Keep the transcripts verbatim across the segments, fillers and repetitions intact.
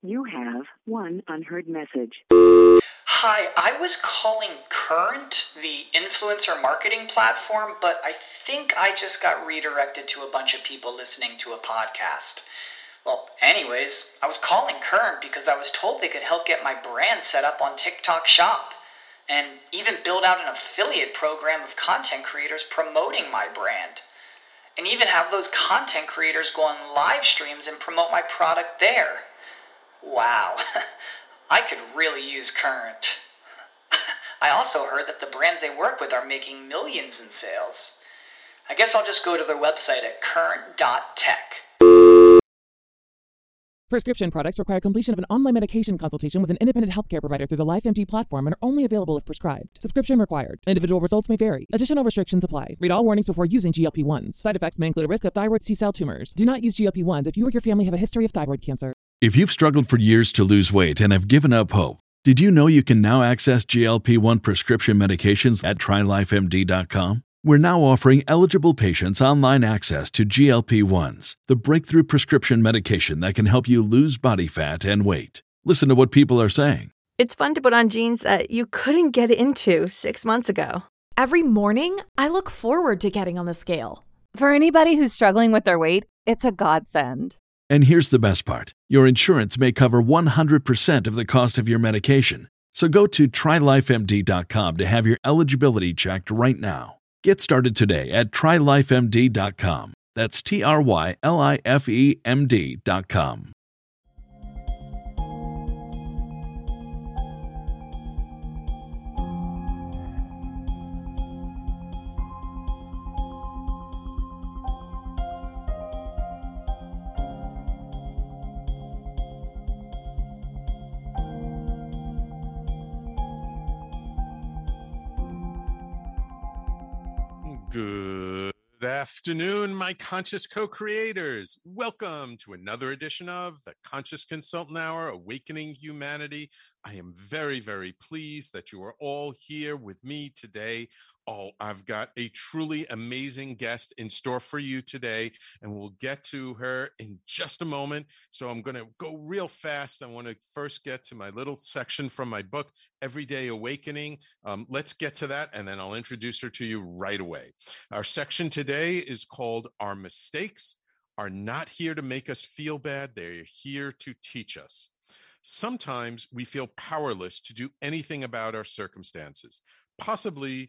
You have one unheard message. Hi, I was calling Current, the influencer marketing platform, but I think I just got redirected to a bunch of people listening to a podcast. Well, anyways, I was calling Current because I was told they could help get my brand set up on TikTok Shop, and even build out an affiliate program of content creators promoting my brand, and even have those content creators go on live streams and promote my product there. Wow, I could really use Current. I also heard that the brands they work with are making millions in sales. I guess I'll just go to their website at current dot tech. Prescription products require completion of an online medication consultation with an independent healthcare provider through the LifeMD platform and are only available if prescribed. Subscription required. Individual results may vary. Additional restrictions apply. Read all warnings before using G L P one s. Side effects may include a risk of thyroid C-cell tumors. Do not use G L P one s if you or your family have a history of thyroid cancer. If you've struggled for years to lose weight and have given up hope, did you know you can now access G L P one prescription medications at try life M D dot com? We're now offering eligible patients online access to G L P one s, the breakthrough prescription medication that can help you lose body fat and weight. Listen to what people are saying. It's fun to put on jeans that you couldn't get into six months ago. Every morning, I look forward to getting on the scale. For anybody who's struggling with their weight, it's a godsend. And here's the best part. Your insurance may cover one hundred percent of the cost of your medication. So go to try life M D dot com to have your eligibility checked right now. Get started today at try life M D dot com. That's T R Y L I F E M D dot com. Good afternoon, my conscious co-creators. Welcome to another edition of the Conscious Consultant Hour, Awakening Humanity. I am very, very pleased that you are all here with me today. Oh, I've got a truly amazing guest in store for you today, and we'll get to her in just a moment. So I'm going to go real fast. I want to first get to my little section from my book, Everyday Awakening. Um, let's get to that, and then I'll introduce her to you right away. Our section today is called Our Mistakes Are Not Here to Make Us Feel Bad. They're here to teach us. Sometimes we feel powerless to do anything about our circumstances, possibly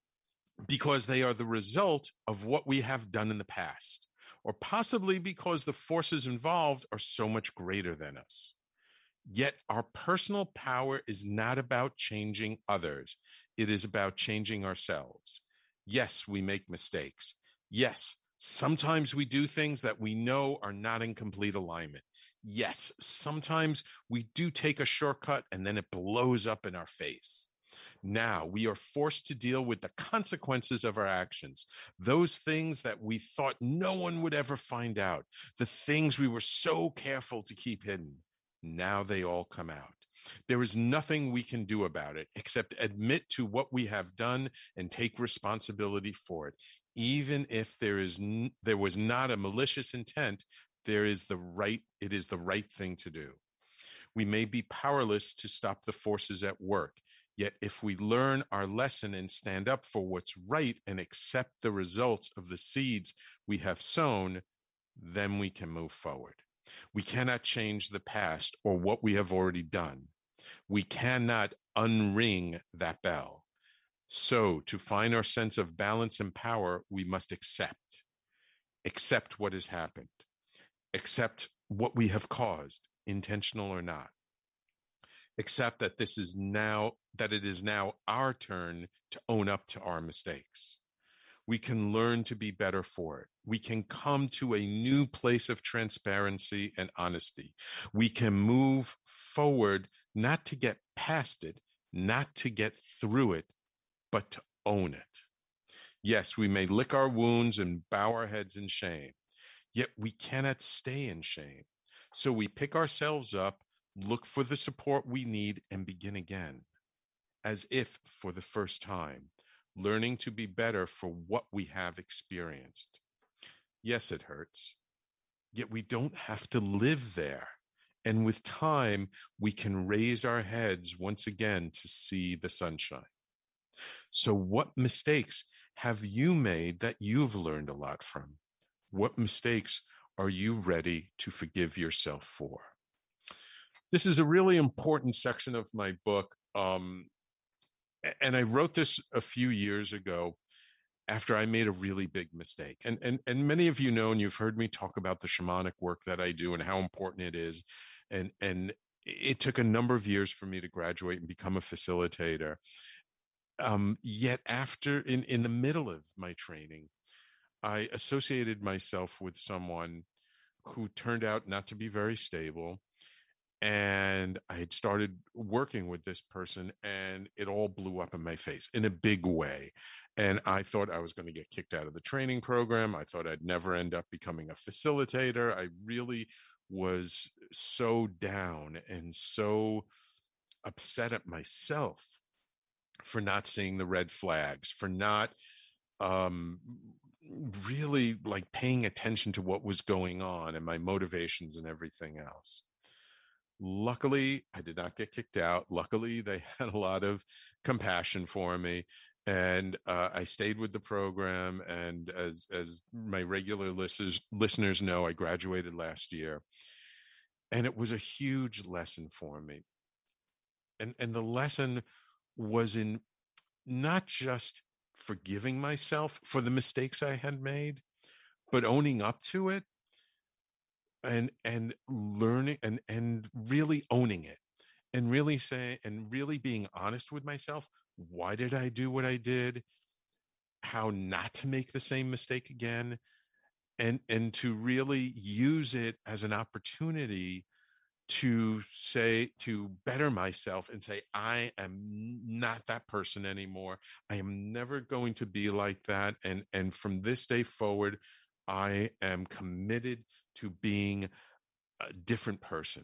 because they are the result of what we have done in the past, or possibly because the forces involved are so much greater than us. Yet our personal power is not about changing others. It is about changing ourselves. Yes, we make mistakes. Yes, sometimes we do things that we know are not in complete alignment. Yes, sometimes we do take a shortcut and then it blows up in our face. Now we are forced to deal with the consequences of our actions, those things that we thought no one would ever find out, the things we were so careful to keep hidden. Now they all come out. There is nothing we can do about it except admit to what we have done and take responsibility for it. Even if there is n- there was not a malicious intent, there is the right, it is the right thing to do. We may be powerless to stop the forces at work. Yet if we learn our lesson and stand up for what's right and accept the results of the seeds we have sown, then we can move forward. We cannot change the past or what we have already done. We cannot unring that bell. So to find our sense of balance and power, we must accept. Accept what has happened. Accept what we have caused, intentional or not. Accept that this is now, that it is now our turn to own up to our mistakes. We can learn to be better for it. We can come to a new place of transparency and honesty. We can move forward, not to get past it, not to get through it, but to own it. Yes, we may lick our wounds and bow our heads in shame, yet we cannot stay in shame. So we pick ourselves up, look for the support we need, and begin again, as if for the first time, learning to be better for what we have experienced. Yes, it hurts, yet we don't have to live there. And with time, we can raise our heads once again to see the sunshine. So what mistakes have you made that you've learned a lot from? What mistakes are you ready to forgive yourself for? This is a really important section of my book. Um, and I wrote this a few years ago after I made a really big mistake. And, and, and many of you know, and you've heard me talk about the shamanic work that I do and how important it is. And, and it took a number of years for me to graduate and become a facilitator. Um, yet after, in, in the middle of my training, I associated myself with someone who turned out not to be very stable. And I had started working with this person, and it all blew up in my face in a big way. And I thought I was going to get kicked out of the training program. I thought I'd never end up becoming a facilitator. I really was so down and so upset at myself for not seeing the red flags, for not um, really like paying attention to what was going on and my motivations and everything else. Luckily, I did not get kicked out. Luckily, they had a lot of compassion for me. And uh, I stayed with the program. And as as my regular listeners, listeners know, I graduated last year. And it was a huge lesson for me. And, and the lesson was in not just forgiving myself for the mistakes I had made, but owning up to it. And and learning and and really owning it, and really saying and really being honest with myself. Why did I do what I did? How not to make the same mistake again, and and to really use it as an opportunity to say, to better myself and say, I am not that person anymore. I am never going to be like that. And and from this day forward, I am committed to being a different person.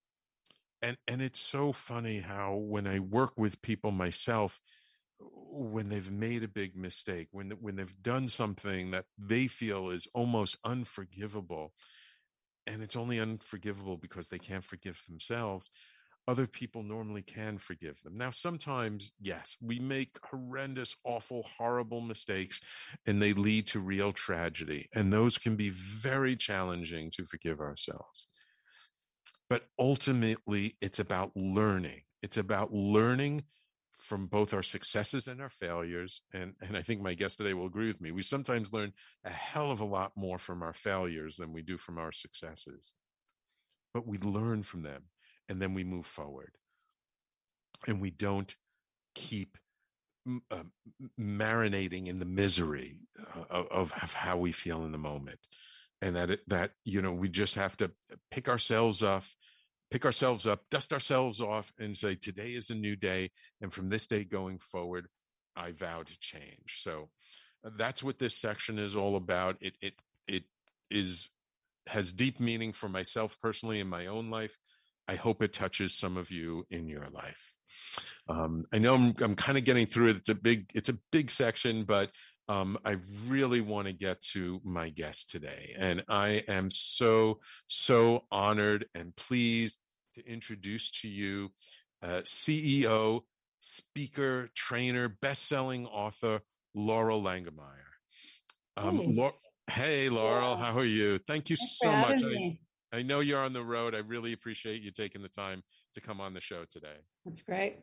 And and it's so funny how when I work with people myself, when they've made a big mistake, when when they've done something that they feel is almost unforgivable, and it's only unforgivable because they can't forgive themselves, other people normally can forgive them. Now, sometimes, yes, we make horrendous, awful, horrible mistakes, and they lead to real tragedy. And those can be very challenging to forgive ourselves. But ultimately, it's about learning. It's about learning from both our successes and our failures. And, and I think my guest today will agree with me. We sometimes learn a hell of a lot more from our failures than we do from our successes. But we learn from them. And then we move forward, and we don't keep uh, marinating in the misery uh, of, of how we feel in the moment. And that, it, that, you know, we just have to pick ourselves up, pick ourselves up, dust ourselves off, and say, today is a new day. And from this day going forward, I vow to change. So uh, that's what this section is all about. It, it, it is, has deep meaning for myself personally in my own life. I hope it touches some of you in your life. Um, I know I'm, I'm kind of getting through it. It's a big, it's a big section, but um, I really want to get to my guest today. And I am so, so honored and pleased to introduce to you uh, C E O, speaker, trainer, best-selling author, Laurel Langemeier. Um, Hey. Laurel, hey, Laurel, Yeah. how are you? Thank you Thanks so for much. having I, me. I know you're on the road. I really appreciate you taking the time to come on the show today. That's great.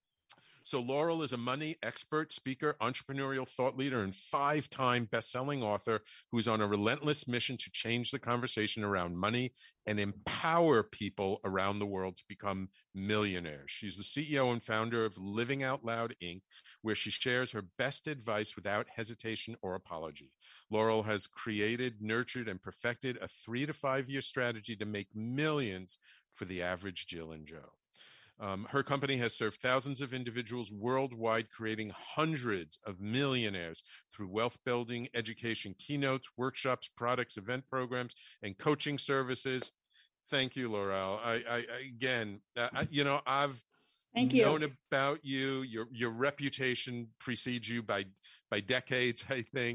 So Laurel is a money expert, speaker, entrepreneurial thought leader, and five-time best-selling author who is on a relentless mission to change the conversation around money and empower people around the world to become millionaires. She's the C E O and founder of Living Out Loud, Incorporated, where she shares her best advice without hesitation or apology. Laurel has created, nurtured, and perfected a three to five-year strategy to make millions for the average Jill and Joe. Um, her company has served thousands of individuals worldwide, creating hundreds of millionaires through wealth building, education, keynotes, workshops, products, event programs, and coaching services. Thank you, Laurel. I, I, I again, uh, I, you know, I've Thank you. known about you. Your your reputation precedes you by by decades, I think.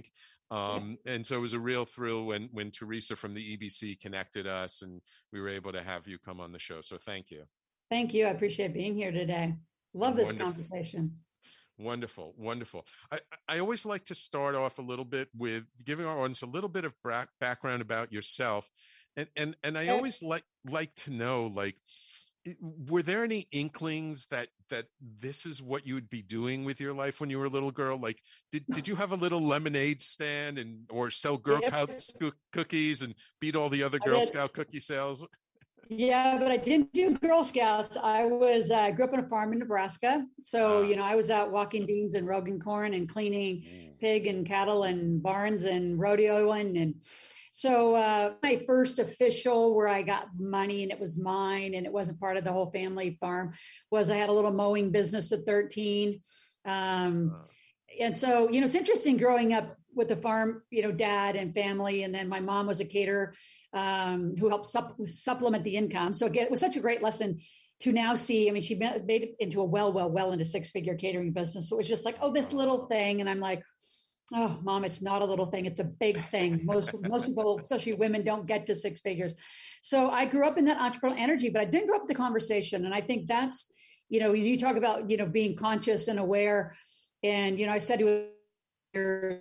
Um, and so it was a real thrill when when Teresa from the E B C connected us, and we were able to have you come on the show. So thank you. Thank you. I appreciate being here today. Love this Wonderful. conversation. Wonderful, wonderful. I, I always like to start off a little bit with giving our audience a little bit of bra- background about yourself, and and and I always like like to know, like, were there any inklings that that this is what you would be doing with your life when you were a little girl? Like, did did you have a little lemonade stand and or sell Girl Scouts cookies and beat all the other Girl Scout cookie sales? Yeah, but I didn't do Girl Scouts. I was uh, grew up on a farm in Nebraska, so you know I was out walking beans and rogan corn and cleaning mm. pig and cattle and barns and rodeoing and. So uh, my first official where I got money and it was mine and it wasn't part of the whole family farm was I had a little mowing business at thirteen. Um, wow. And so, you know, it's interesting growing up with the farm, you know, dad and family. And then my mom was a caterer um, who helped sup- supplement the income. So it was such a great lesson to now see. I mean, she made it into a well, well, well into six figure catering business. So it was just like, oh, this little thing. And I'm like, oh, Mom, it's not a little thing. It's a big thing. Most most people, especially women, don't get to six figures. So I grew up in that entrepreneurial energy, but I didn't grow up with the conversation. And I think that's, you know, you talk about, you know, being conscious and aware. And, you know, I said to your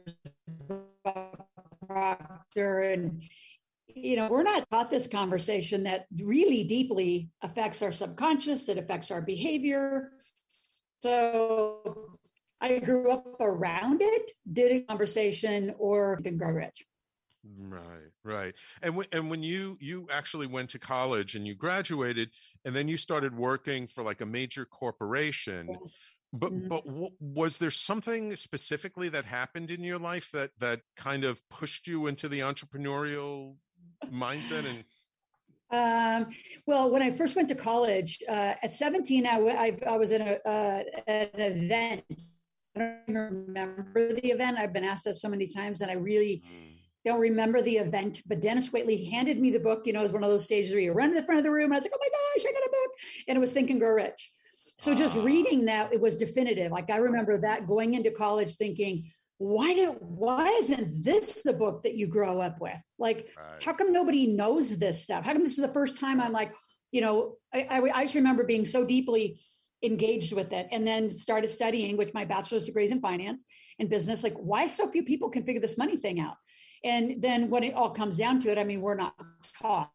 proctor and, you know, we're not taught this conversation that really deeply affects our subconscious. It affects our behavior. So I grew up around it, did a conversation or didn't grow rich. Right, right. And when and when you you actually went to college and you graduated, and then you started working for like a major corporation. Yeah. But mm-hmm. but w- was there something specifically that happened in your life that that kind of pushed you into the entrepreneurial mindset? And Um, well, when I first went to college uh, at seventeen, I, I, I was in a, uh, an event. I don't even remember the event. I've been asked that so many times, and I really don't remember the event. But Dennis Waitley handed me the book. You know, it was one of those stages where you run to the front of the room, and I was like, "Oh my gosh, I got a book!" And it was Think and Grow Rich. So just reading that, it was definitive. Like I remember that going into college, thinking, "Why do? Why isn't this the book that you grow up with? Like, right. How come nobody knows this stuff? How come this is the first time I'm like, you know?" I, I, I just remember being so deeply engaged with it, and then started studying with my bachelor's degrees in finance and business. Like, why so few people can figure this money thing out? And then when it all comes down to it, I mean, we're not taught.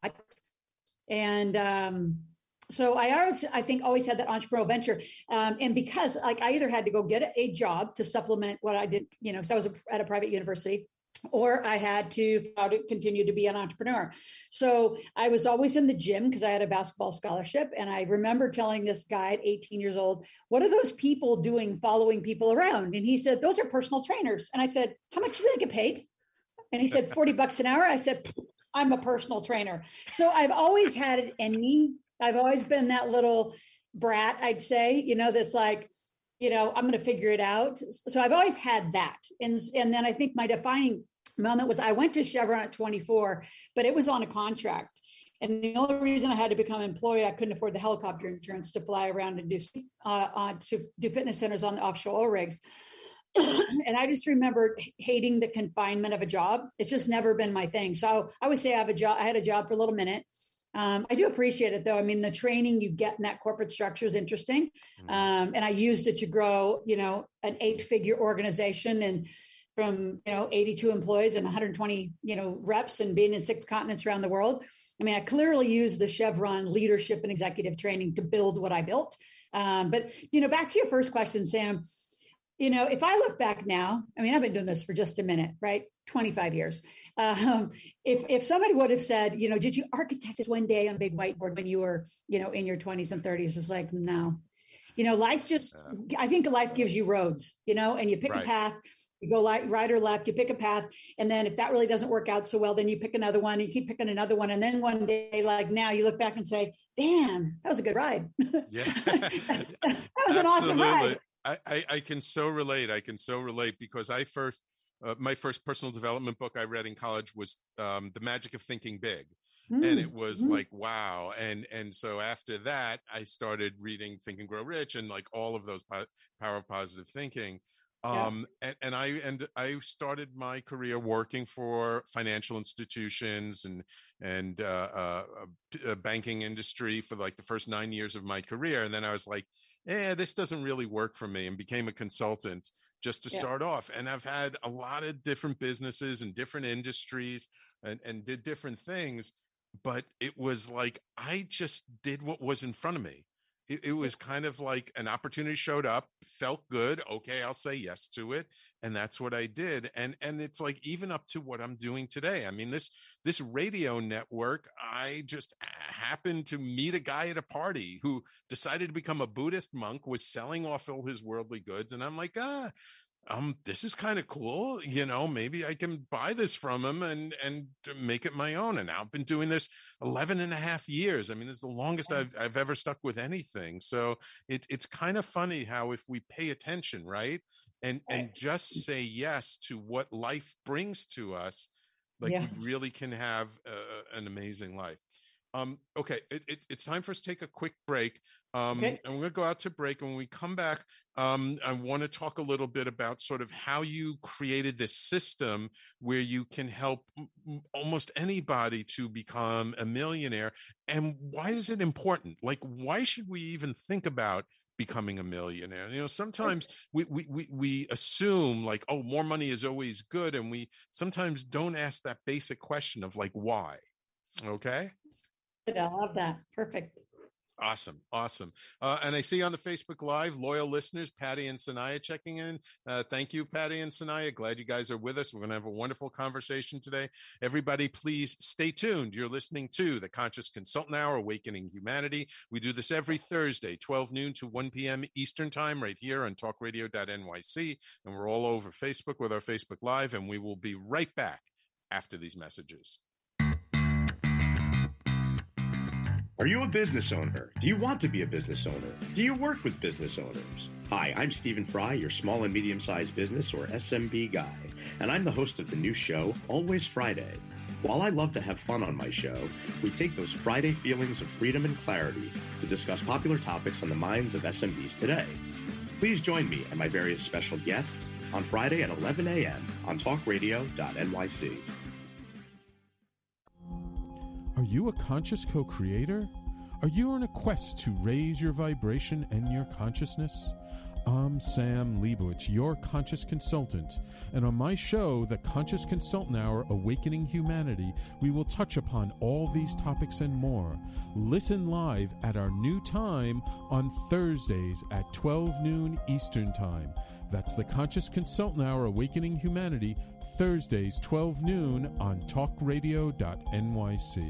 And um, so I always, I think, always had that entrepreneurial venture. Um, and because like I either had to go get a, a job to supplement what I did, you know, because I was a, at a private university, or I had to, to continue to be an entrepreneur. So I was always in the gym because I had a basketball scholarship. And I remember telling this guy at eighteen years old, "What are those people doing following people around?" And he said, "Those are personal trainers." And I said, "How much do they get paid?" And he said, forty bucks an hour. I said, "I'm a personal trainer." So I've always had it in me. I've always been that little brat, I'd say, you know, that's like, you know, I'm going to figure it out. So I've always had that. And, and then I think my defining moment was I went to Chevron at twenty-four, but it was on a contract. And the only reason I had to become an employee, I couldn't afford the helicopter insurance to fly around and do, uh, uh, to do fitness centers on the offshore oil rigs. And I just remember hating the confinement of a job. It's just never been my thing. So I would say I have a job. I had a job for a little minute. Um, I do appreciate it though. I mean, the training you get in that corporate structure is interesting. Um, and I used it to grow, you know, an eight figure organization and from, you know, eighty-two employees and one hundred twenty, you know, reps and being in six continents around the world. I mean, I clearly used the Chevron leadership and executive training to build what I built. Um, but, you know, back to your first question, Sam, you know, if I look back now, I mean, I've been doing this for just a minute, right? twenty-five years. Um, if if somebody would have said, you know, did you architect this one day on a big whiteboard when you were, you know, in your twenties and thirties? It's like, no, you know, life just, I think life gives you roads, you know, and you pick right. a path, you go like right or left, you pick a path. And then if that really doesn't work out so well, then you pick another one and you keep picking another one. And then one day, like now you look back and say, damn, that was a good ride. Yeah. that was an awesome ride. I, I, I can so relate. I can so relate because I first, uh, my first personal development book I read in college was um, The Magic of Thinking Big. Mm, and it was mm. like, wow. And, and so after that, I started reading Think and Grow Rich and like all of those po- power of positive thinking. Um, yeah. and, and I and I started my career working for financial institutions and and uh, uh, uh, banking industry for like the first nine years of my career, and then I was like, "Eh, this doesn't really work for me," and became a consultant just to yeah. start off. And I've had a lot of different businesses and different industries, and and did different things, but it was like I just did what was in front of me. It, it was kind of like an opportunity showed up, felt good. Okay, I'll say yes to it. And that's what I did. And and it's like even up to what I'm doing today. I mean, this this radio network, I just happened to meet a guy at a party who decided to become a Buddhist monk, was selling off all his worldly goods. And I'm like, ah, um, this is kind of cool. You know, maybe I can buy this from him and, and make it my own. And now I've been doing this eleven and a half years. I mean, it's the longest I've, I've ever stuck with anything. So it, it's kind of funny how if we pay attention, right. And, and just say yes to what life brings to us, like yeah. we really can have uh, an amazing life. Um, okay, it, it, it's time for us to take a quick break. Um, okay. And we're going to go out to break. And when we come back, um, I want to talk a little bit about sort of how you created this system where you can help m- almost anybody to become a millionaire. And why is it important? Like, why should we even think about becoming a millionaire? You know, sometimes we, we, we, we assume like, oh, more money is always good. And we sometimes don't ask that basic question of like, why? Okay. I love that. Perfect. Awesome. Awesome. Uh, and I see on the Facebook Live, loyal listeners, Patty and Sanaya checking in. Uh, thank you, Patty and Sanaya. Glad you guys are with us. We're going to have a wonderful conversation today. Everybody, please stay tuned. You're listening to the Conscious Consultant Hour, Awakening Humanity. We do this every Thursday, twelve noon to one p.m. Eastern Time, right here on talk radio dot N Y C. And we're all over Facebook with our Facebook Live. And we will be right back after these messages. Are you a business owner? Do you want to be a business owner? Do you work with business owners? Hi, I'm Stephen Fry, your small and medium-sized business or S M B guy, and I'm the host of the new show, Always Friday. While I love to have fun on my show, we take those Friday feelings of freedom and clarity to discuss popular topics on the minds of S M Bs today. Please join me and my various special guests on Friday at eleven a.m. on talk radio dot N Y C. Are you a conscious co-creator? Are you on a quest to raise your vibration and your consciousness? I'm Sam Leibowitz, your conscious consultant, and on my show, The Conscious Consultant Hour, Awakening Humanity, we will touch upon all these topics and more. Listen live at our new time on Thursdays at twelve noon Eastern Time. That's The Conscious Consultant Hour, Awakening Humanity, Thursdays, twelve noon on talk radio dot N Y C.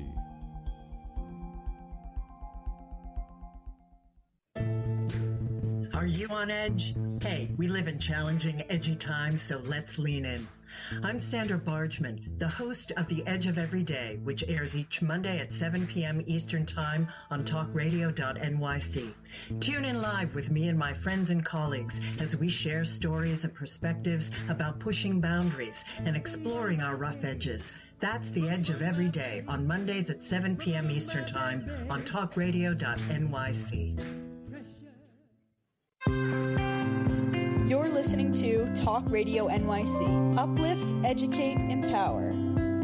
Are you on edge? Hey, we live in challenging, edgy times, so let's lean in. I'm Sandra Bargman, the host of The Edge of Every Day, which airs each Monday at seven p.m. Eastern Time on talk radio dot N Y C. Tune in live with me and my friends and colleagues as we share stories and perspectives about pushing boundaries and exploring our rough edges. That's The Edge of Every Day on Mondays at seven p.m. Eastern Time on talk radio dot N Y C. You're listening to Talk Radio N Y C. Uplift, educate, empower.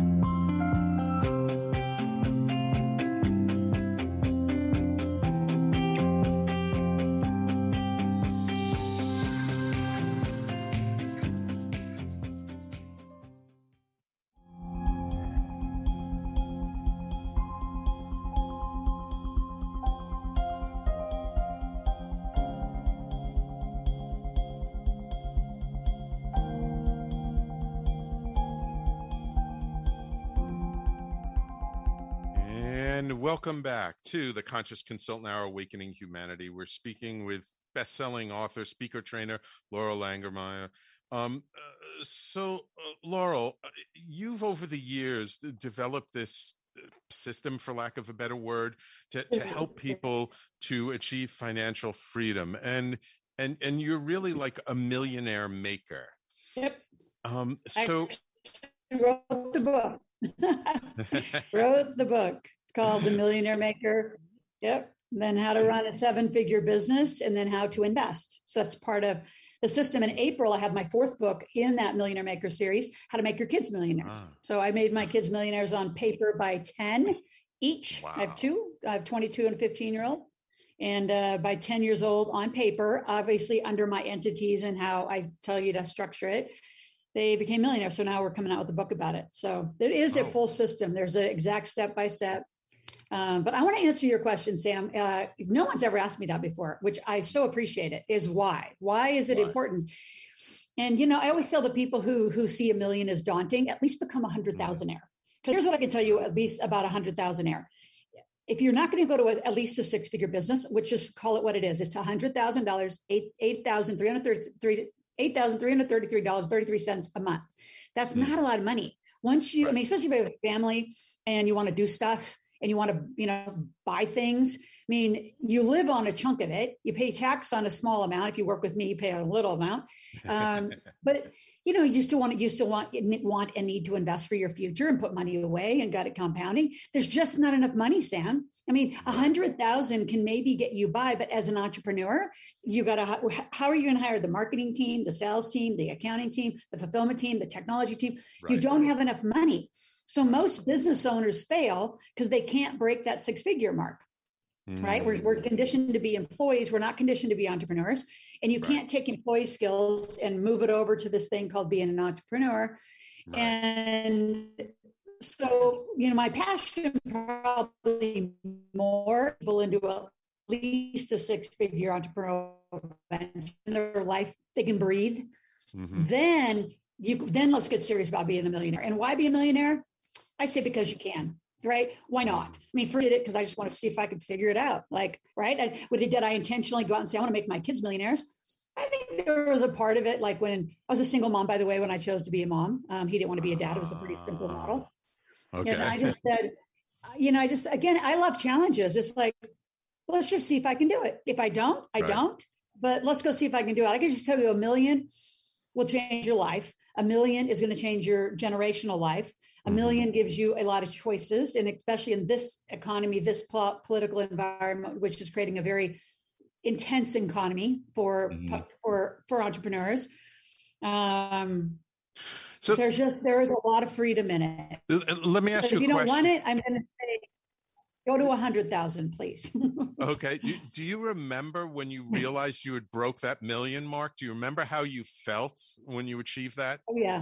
Welcome back to the Conscious Consultant Hour, Awakening Humanity. We're speaking with best-selling author, speaker trainer, Laurel Langermeyer. Um, uh, so, uh, Laurel, uh, you've over the years developed this system, for lack of a better word, to, to help people to achieve financial freedom. And and and you're really like a millionaire maker. Yep. Um, so I wrote the book. wrote the book. It's called The Millionaire Maker. Yep. And then how to run a seven-figure business, and then how to invest. So that's part of the system. In April, I have my fourth book in that Millionaire Maker series, How to Make Your Kids Millionaires. Ah. So I made my kids millionaires on paper by ten each. Wow. I have two. I have twenty-two and fifteen year old. And uh, by ten years old on paper, obviously under my entities and how I tell you to structure it, they became millionaires. So now we're coming out with a book about it. So there is oh. a full system. There's an exact step by step. Um, but I want to answer your question, Sam. Uh, no one's ever asked me that before, which I so appreciate it, is why? Why is it why? important? And, you know, I always tell the people who who see a million as daunting, at least become a hundred thousandaire. Because here's what I can tell you, at least about a hundred thousandaire. If you're not going to go to a, at least a six figure business, which is call it what it is, it's a hundred thousand dollars, eight eight thousand three hundred thirty-three eight thousand three hundred thirty-three dollars thirty-three cents a month. That's mm. not a lot of money. Once you, right. I mean, especially if you have a family and you want to do stuff and you want to, you know, buy things. I mean, you live on a chunk of it. You pay tax on a small amount. If you work with me, you pay a little amount. Um, but you know, you still want you still want want and need to invest for your future and put money away and got it compounding. There's just not enough money, Sam. I mean, a hundred thousand can maybe get you by, but as an entrepreneur, you got to. How are you going to hire the marketing team, the sales team, the accounting team, the fulfillment team, the technology team? Right. You don't have enough money. So most business owners fail because they can't break that six-figure mark. Right. We're, we're conditioned to be employees. We're not conditioned to be entrepreneurs. And you right. can't take employee skills and move it over to this thing called being an entrepreneur. Right. And so, you know, my passion probably more people into at least a six figure entrepreneurial venture in their life. They can breathe. Mm-hmm. Then you, then let's get serious about being a millionaire. And why be a millionaire? I say, because you can. Right? Why not? I mean, forget it because I just want to see if I could figure it out. Like, right? I, did I intentionally go out and say, I want to make my kids millionaires? I think there was a part of it, like when I was a single mom, by the way, when I chose to be a mom, um, he didn't want to be a dad. It was a pretty simple model. Okay. And I just said, you know, I just, again, I love challenges. It's like, well, let's just see if I can do it. If I don't, I right. don't, but let's go see if I can do it. I can just tell you a million will change your life. A million is going to change your generational life. A million gives you a lot of choices, and especially in this economy, this po- political environment, which is creating a very intense economy for mm-hmm. for for entrepreneurs. Um, so there's just there is a lot of freedom in it. Let me ask but you. If you a don't question. want it, I'm going to say go to a hundred thousand, please. Okay. You, do you remember when you realized you had broke that million mark? Do you remember how you felt when you achieved that? Oh yeah.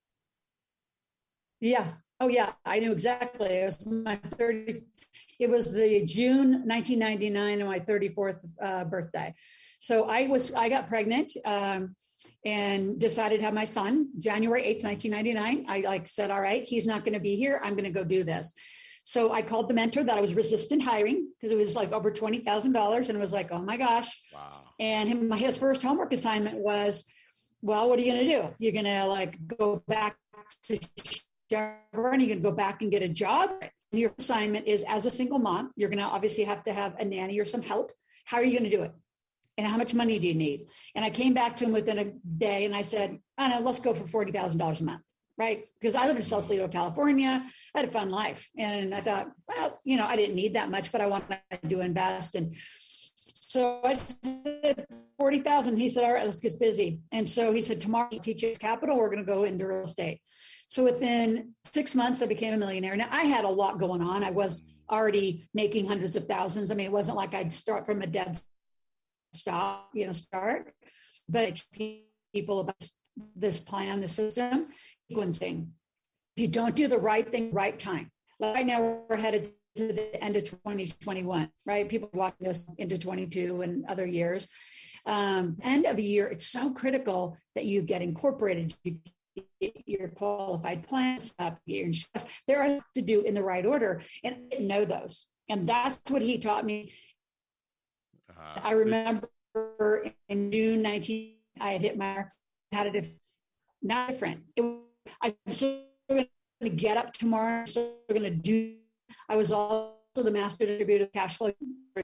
Yeah. Oh, yeah. I knew exactly. It was my thirty. It was the June nineteen ninety-nine and my thirty-fourth uh, birthday. So I was. I got pregnant um, and decided to have my son January eighth, nineteen ninety-nine. I like said, all right, he's not going to be here. I'm going to go do this. So I called the mentor that I was resistant hiring because it was like over twenty thousand dollars, and it was like, oh my gosh. Wow. And him, his first homework assignment was, well, what are you going to do? You're going to like go back to Chevron, you can go back and get a job. And your assignment is, as a single mom, you're going to obviously have to have a nanny or some help. How are you going to do it? And how much money do you need? And I came back to him within a day and I said, I don't know, let's go for forty thousand dollars a month, right? Because I live in Sausalito, California. I had a fun life. And I thought, well, you know, I didn't need that much, but I wanted to invest. And so I said forty thousand. He said, all right, let's get busy. And so he said, tomorrow, Teach Us Capital, we're going to go into real estate. So within six months, I became a millionaire. Now, I had a lot going on. I was already making hundreds of thousands. I mean, it wasn't like I'd start from a dead stop, you know, start. But people about this plan, the system, sequencing. If you don't do the right thing, right time. Like right now, we're headed to the end of twenty twenty-one, right? People are walking this into twenty-two and other years. Um, end of a year, it's so critical that you get incorporated. You your qualified plans up, your insurance, there are to do in the right order. And I didn't know those. And that's what he taught me. Uh, I remember in June nineteenth, I had hit my, had it not different. It, I'm still going to get up tomorrow. I'm still going to do, I was also the master distributor of cash flow.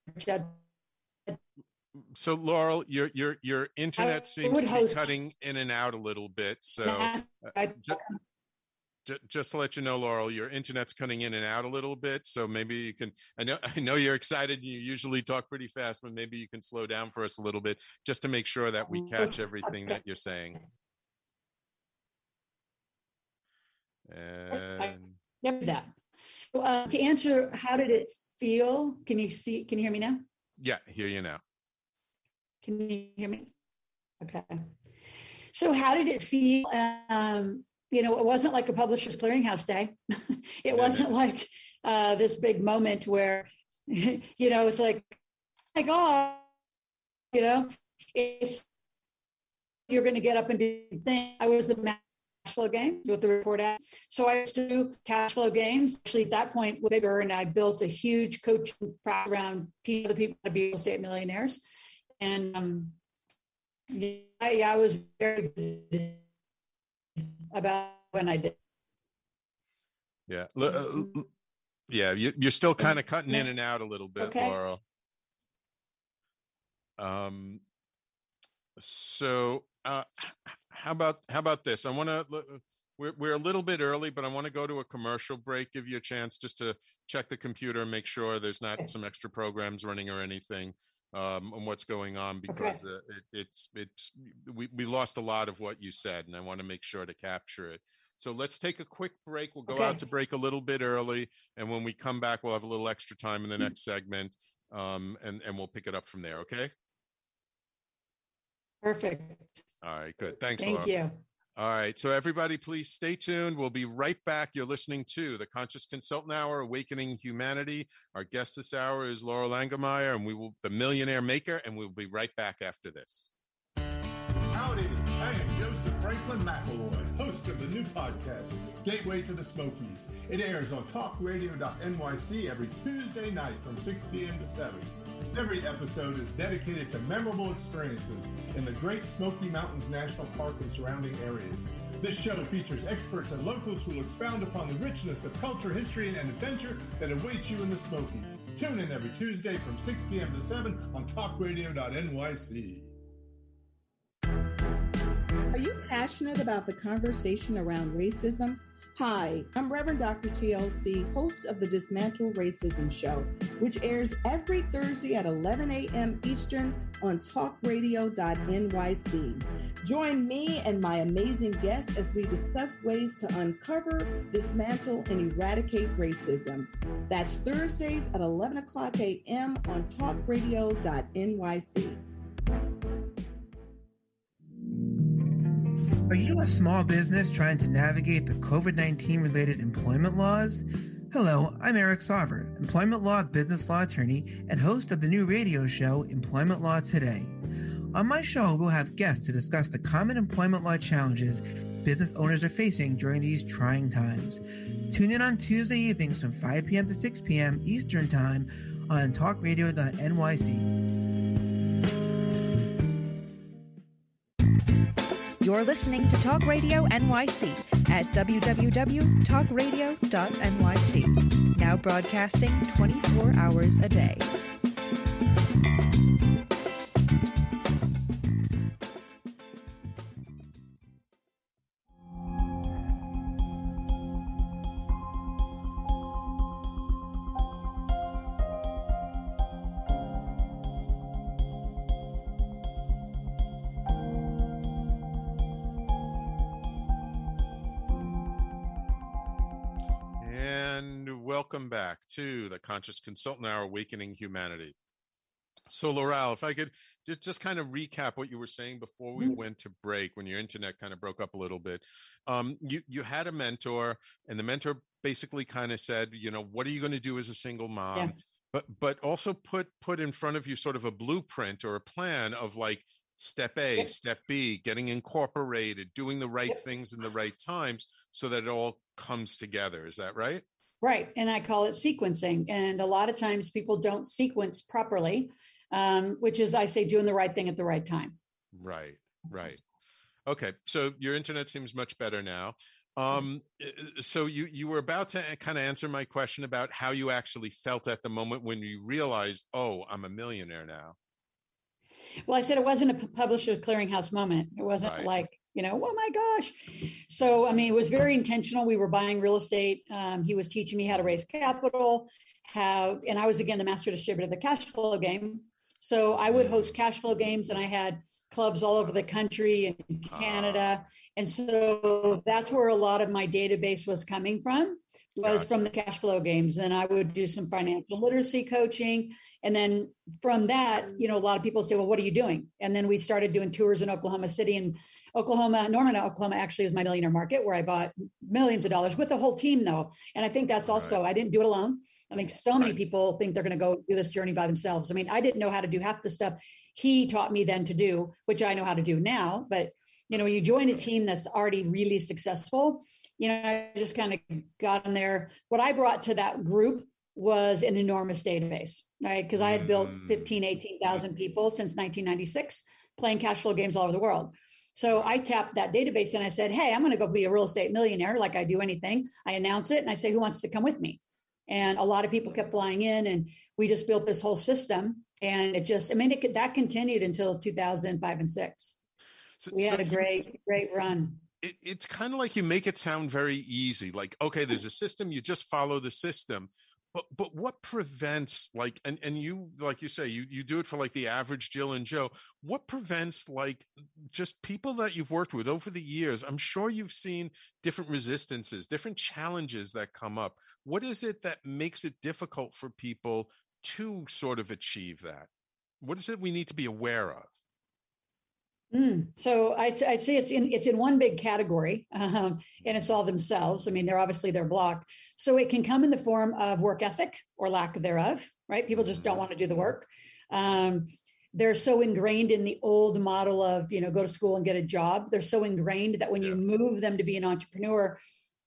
So Laurel, your your your internet seems to be cutting in and out a little bit. So uh, just, j- just to let you know, Laurel, your internet's cutting in and out a little bit. So maybe you can, I know, I know you're excited. You usually talk pretty fast, but maybe you can slow down for us a little bit just to make sure that we catch everything that you're saying. And Never that. Uh, to answer, how did it feel? Can you see, can you hear me now? Yeah, hear you now. Can you hear me? Okay. So how did it feel? Um, you know, it wasn't like a Publishers Clearinghouse Day. It wasn't like uh, this big moment where, you know, it's like, oh my God, you know, it's, you're going to get up and do things. I was the cash flow game with the report out. So I used to do cash flow games. Actually, at that point, was bigger, and I built a huge coaching practice around teaching other people how to be real estate millionaires. And um, yeah, yeah, I was very good about when I did. Yeah. Uh, yeah. You, you're still kind of cutting in and out a little bit, okay. Laurel. Um, so uh, how about, how about this? I want to, we're, we're a little bit early, but I want to go to a commercial break, give you a chance just to check the computer and make sure there's not some extra programs running or anything. Um, on what's going on, because okay. uh, it, it's it's we, we lost a lot of what you said, and I want to make sure to capture it. So let's take a quick break. We'll go okay. out to break a little bit early, and when we come back, we'll have a little extra time in the next segment, um, and and we'll pick it up from there. Okay. Perfect. All right. Good. Thanks. Thank Laura. you. All right. So everybody, please stay tuned. We'll be right back. You're listening to the Conscious Consultant Hour, Awakening Humanity. Our guest this hour is Laurel Langemeier, and we will the Millionaire Maker, and we'll be right back after this. Howdy, I am Joseph Franklin McElroy, host of the new podcast, Gateway to the Smokies. It airs on talk radio dot N Y C every Tuesday night from six p.m. to seven. Every episode is dedicated to memorable experiences in the Great Smoky Mountains National Park and surrounding areas. This show features experts and locals who will expound upon the richness of culture, history, and adventure that awaits you in the Smokies. Tune in every Tuesday from six p.m. to seven on talk radio dot N Y C. Are you passionate about the conversation around racism? Hi, I'm Reverend Doctor T L C, host of the Dismantle Racism Show, which airs every Thursday at eleven a.m. Eastern on talk radio dot N Y C. Join me and my amazing guests as we discuss ways to uncover, dismantle, and eradicate racism. That's Thursdays at eleven o'clock a.m. on talk radio dot N Y C. Are you a small business trying to navigate the COVID nineteen related employment laws? Hello, I'm Eric Sauver, employment law business law attorney and host of the new radio show, Employment Law Today. On my show, we'll have guests to discuss the common employment law challenges business owners are facing during these trying times. Tune in on Tuesday evenings from five p.m. to six p.m. Eastern Time on talk radio dot N Y C. You're listening to Talk Radio N Y C at w w w dot talk radio dot N Y C. Now broadcasting twenty-four hours a day. Welcome back to the Conscious Consultant Hour, Awakening Humanity. So, Laurel, if I could just, just kind of recap what you were saying before we went to break, when your internet kind of broke up a little bit. Um, you, you had a mentor, and the mentor basically kind of said, you know, what are you going to do as a single mom? Yeah. But but also put put in front of you sort of a blueprint or a plan of like step A, yep. step B, getting incorporated, doing the right yep. things in the right times so that it all comes together. Is that right? Right. And I call it sequencing. And a lot of times people don't sequence properly, um, which is, I say, doing the right thing at the right time. Right. Right. Okay. So your internet seems much better now. Um, so you, you were about to kind of answer my question about how you actually felt at the moment when you realized, oh, I'm a millionaire now. Well, I said it wasn't a Publishers Clearinghouse moment. It wasn't right. like, you know, oh my gosh. So, I mean, it was very intentional. We were buying real estate. Um, he was teaching me how to raise capital, how, and I was, again, the master distributor of the cash flow game. So I would host cash flow games, and I had clubs all over the country and Canada. And so that's where a lot of my database was coming from, was from the cash flow games. Then I would do some financial literacy coaching. And then from that, you know, a lot of people say, well, what are you doing? And then we started doing tours in Oklahoma City, and Oklahoma, Norman, Oklahoma actually is my millionaire market, where I bought millions of dollars with the whole team though. And I think that's also, I didn't do it alone. I think so many people think they're going to go do this journey by themselves. I mean, I didn't know how to do half the stuff he taught me then to do, which I know how to do now. But, you know, you join a team that's already really successful. You know, I just kind of got in there. What I brought to that group was an enormous database, right? Because I had built fifteen, eighteen thousand people since nineteen ninety-six playing cash flow games all over the world. So I tapped that database and I said, hey, I'm going to go be a real estate millionaire like I do anything. I announce it and I say, who wants to come with me? And a lot of people kept flying in, and we just built this whole system. And it just, I mean, it could, that continued until two thousand five and six. So, we had so a great, you, great run. It, it's kind of like you make it sound very easy. Like, okay, there's a system, you just follow the system. But but what prevents, like, and, and you, like you say, you, you do it for like the average Jill and Joe. What prevents, like, just people that you've worked with over the years? I'm sure you've seen different resistances, different challenges that come up. What is it that makes it difficult for people to sort of achieve that? What is it we need to be aware of? Mm, so I'd, I'd say it's in it's in one big category, um, and it's all themselves. I mean, they're obviously they're blocked. So it can come in the form of work ethic or lack thereof, right? People just don't want to do the work. Um, they're so ingrained in the old model of, you know, go to school and get a job. They're so ingrained that when you move them to be an entrepreneur,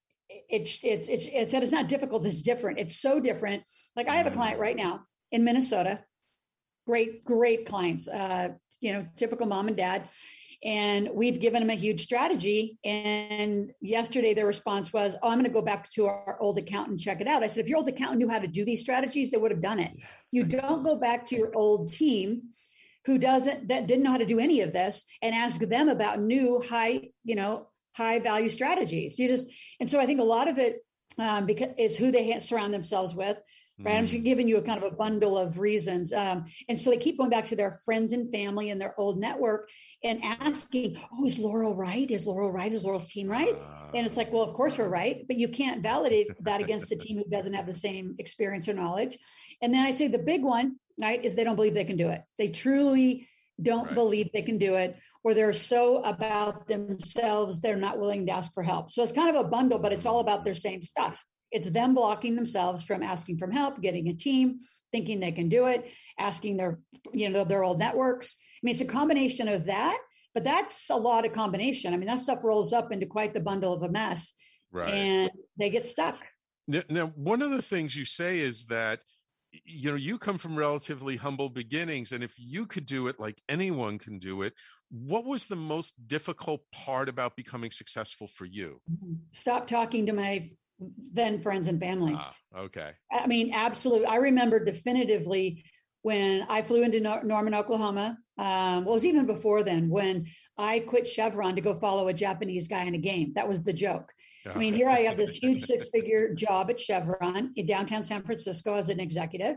it's it's it's it's, it's not difficult. It's different. It's so different. Like I have a client right now in Minnesota. Great, great clients, uh, you know, typical mom and dad. And we've given them a huge strategy. And yesterday their response was, oh, I'm going to go back to our old accountant and check it out. I said, if your old accountant knew how to do these strategies, they would have done it. You don't go back to your old team who doesn't, that didn't know how to do any of this, and ask them about new high, you know, high value strategies. You just, and so I think a lot of it um, because is who they surround themselves with. Right. I'm just giving you a kind of a bundle of reasons. Um, and so they keep going back to their friends and family and their old network and asking, oh, is Laurel right? Is Laurel right? Is Laurel's team right? And it's like, well, of course we're right, but you can't validate that against a team who doesn't have the same experience or knowledge. And then I say the big one, right, is they don't believe they can do it. They truly don't right. believe they can do it, or they're so about themselves, they're not willing to ask for help. So it's kind of a bundle, but it's all about their same stuff. It's them blocking themselves from asking for help, getting a team, thinking they can do it, asking their, you know, their old networks. I mean, it's a combination of that, but that's a lot of combination. I mean, that stuff rolls up into quite the bundle of a mess, right? And they get stuck. Now, now, one of the things you say is that, you know, you come from relatively humble beginnings, and if you could do it like anyone can do it, what was the most difficult part about becoming successful for you? Stop talking to my then friends and family. Ah, okay. I mean, absolutely. I remember definitively when I flew into Nor- Norman, Oklahoma. Um, well, it was even before then when I quit Chevron to go follow a Japanese guy in a game. That was the joke. I mean, here I have this huge six-figure job at Chevron in downtown San Francisco as an executive.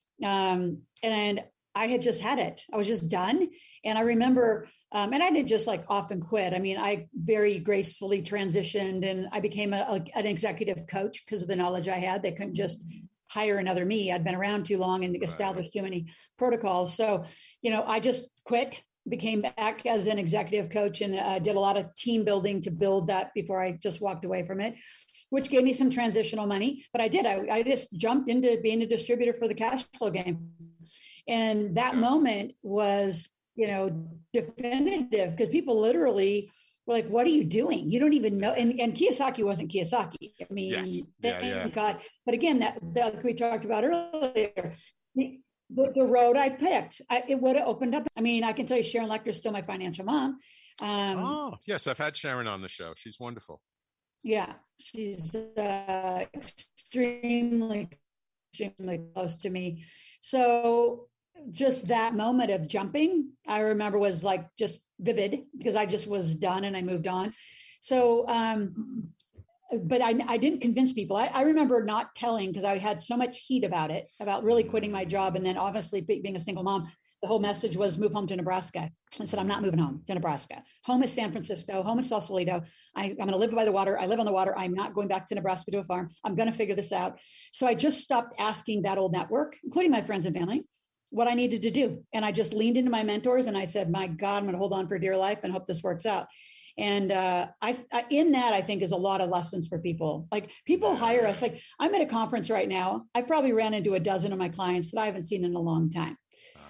Um, and I had just had it. I was just done. And I remember, um, and I didn't just like off and quit. I mean, I very gracefully transitioned and I became a, a, an executive coach because of the knowledge I had. They couldn't just hire another me. I'd been around too long and established too many protocols. So, you know, I just quit, became back as an executive coach, and uh, did a lot of team building to build that before I just walked away from it, which gave me some transitional money. But I did, I, I just jumped into being a distributor for the cash flow game. And that yeah. moment was, you know, definitive, because people literally were like, what are you doing? You don't even know. And, and Kiyosaki wasn't Kiyosaki. I mean, yes. yeah, thank yeah. God. But again, that, that like we talked about earlier, the, the road I picked, I, it would have opened up. I mean, I can tell you Sharon Lecter is still my financial mom. Um, oh, yes. I've had Sharon on the show. She's wonderful. Yeah. She's uh, extremely, extremely close to me. So just that moment of jumping, I remember was like just vivid because I just was done and I moved on. So, um, but I, I didn't convince people. I, I remember not telling because I had so much heat about it, about really quitting my job. And then obviously being a single mom, the whole message was move home to Nebraska. I said, I'm not moving home to Nebraska. Home is San Francisco. Home is Sausalito. I, I'm going to live by the water. I live on the water. I'm not going back to Nebraska to a farm. I'm going to figure this out. So I just stopped asking that old network, including my friends and family, what I needed to do. And I just leaned into my mentors and I said, my God, I'm going to hold on for dear life and hope this works out. And uh, I, I, in that, I think is a lot of lessons for people. Like people hire us. Like I'm at a conference right now. I probably ran into a dozen of my clients that I haven't seen in a long time.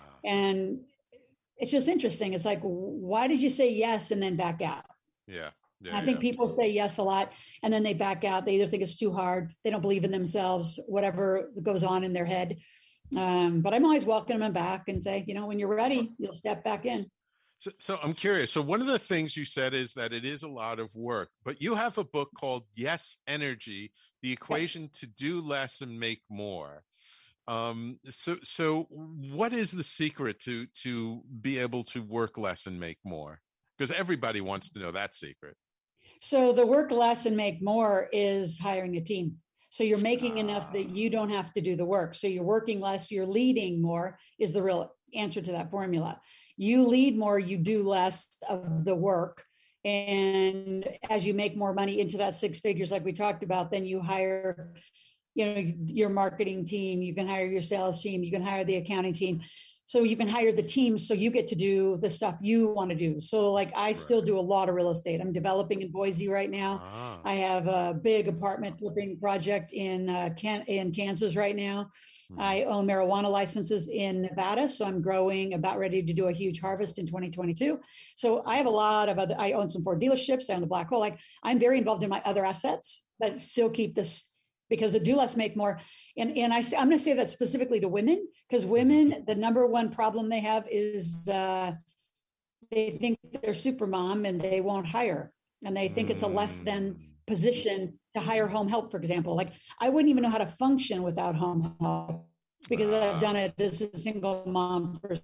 And it's just interesting. It's like, why did you say yes and then back out? Yeah. yeah I think yeah. people say yes a lot and then they back out. They either think it's too hard. They don't believe in themselves, whatever goes on in their head. Um, but I'm always welcoming them back and say, you know, when you're ready, you'll step back in. So, so I'm curious. So one of the things you said is that it is a lot of work, but you have a book called Yes Energy, The Equation yeah. to Do Less and Make More. Um, so, so what is the secret to, to be able to work less and make more? Because everybody wants to know that secret. So the work less and make more is hiring a team. So you're making enough that you don't have to do the work. So you're working less, you're leading more is the real answer to that formula. You lead more, you do less of the work. And as you make more money into that six figures, like we talked about, then you hire, you know, your marketing team, you can hire your sales team, you can hire the accounting team. So you can hire the team so you get to do the stuff you want to do. So like I right. still do a lot of real estate. I'm developing in Boise right now. Ah. I have a big apartment flipping project in uh, Can- in Kansas right now. Hmm. I own marijuana licenses in Nevada. So I'm growing, about ready to do a huge harvest in twenty twenty-two. So I have a lot of other, I own some Ford dealerships. I own the Black Hole. Like I'm very involved in my other assets, but still keep this because the do less, make more. And, and I, I'm going to say that specifically to women, because women, the number one problem they have is uh, they think they're super mom and they won't hire. And they think it's a less than position to hire home help, for example. Like I wouldn't even know how to function without home help because I've done it as a single mom for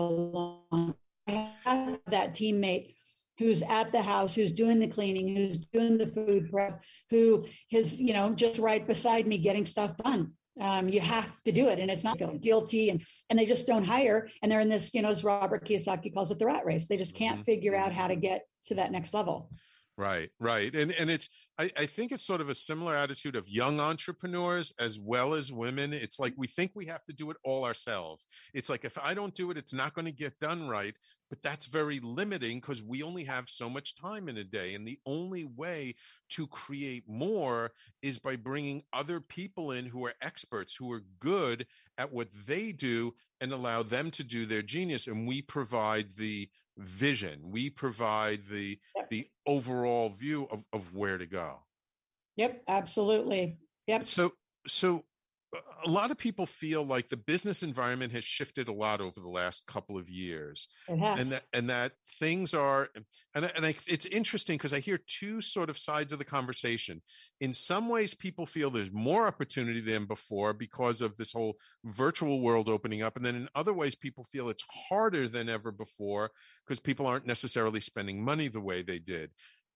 so long. I have that teammate who's at the house, who's doing the cleaning, who's doing the food prep, who is, you know, just right beside me getting stuff done. Um, you have to do it. And it's not guilty. And, and they just don't hire. And they're in this, you know, as Robert Kiyosaki calls it, the rat race. They just can't mm-hmm. figure out how to get to that next level. Right, right. And and it's, I, I think it's sort of a similar attitude of young entrepreneurs as well as women. It's like we think we have to do it all ourselves. It's like, if I don't do it, it's not going to get done right. But that's very limiting because we only have so much time in a day. And the only way to create more is by bringing other people in who are experts, who are good at what they do, and allow them to do their genius. And we provide the vision. We provide the yep. the overall view of, of where to go. Yep, absolutely. Yep. So, so a lot of people feel like the business environment has shifted a lot over the last couple of years, and that and that things are, and and I, it's interesting because I hear two sort of sides of the conversation. In some ways, people feel there's more opportunity than before because of this whole virtual world opening up, and then in other ways, people feel it's harder than ever before because people aren't necessarily spending money the way they did.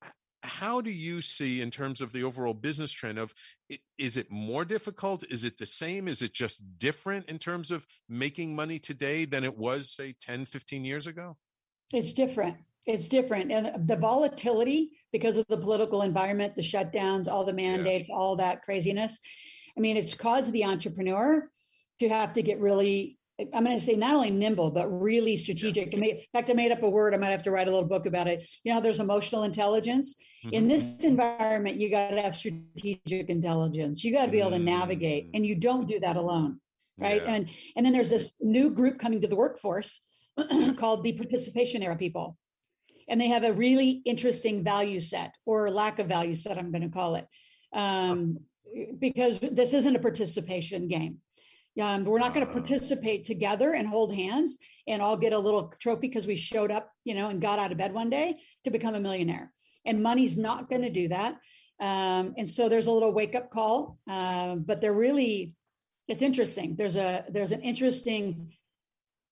How do you see, in terms of the overall business trend, of is it more difficult? Is it the same? Is it just different in terms of making money today than it was, say, ten, fifteen years ago? It's different. It's different. And the volatility because of the political environment, the shutdowns, all the mandates, yeah. all that craziness. I mean, it's caused the entrepreneur to have to get really, I'm going to say not only nimble, but really strategic. Yeah. In fact, I made up a word. I might have to write a little book about it. You know, there's emotional intelligence. Mm-hmm. In this environment, you got to have strategic intelligence. You got to be able to navigate, and you don't do that alone, right? Yeah. And and then there's this new group coming to the workforce called the participation era people. And they have a really interesting value set, or lack of value set, I'm going to call it, um, because this isn't a participation game. Um, we're not going to participate together and hold hands and all get a little trophy because we showed up, you know, and got out of bed one day to become a millionaire. And money's not going to do that. Um, and so there's a little wake up call, uh, but they're really, it's interesting. There's a there's an interesting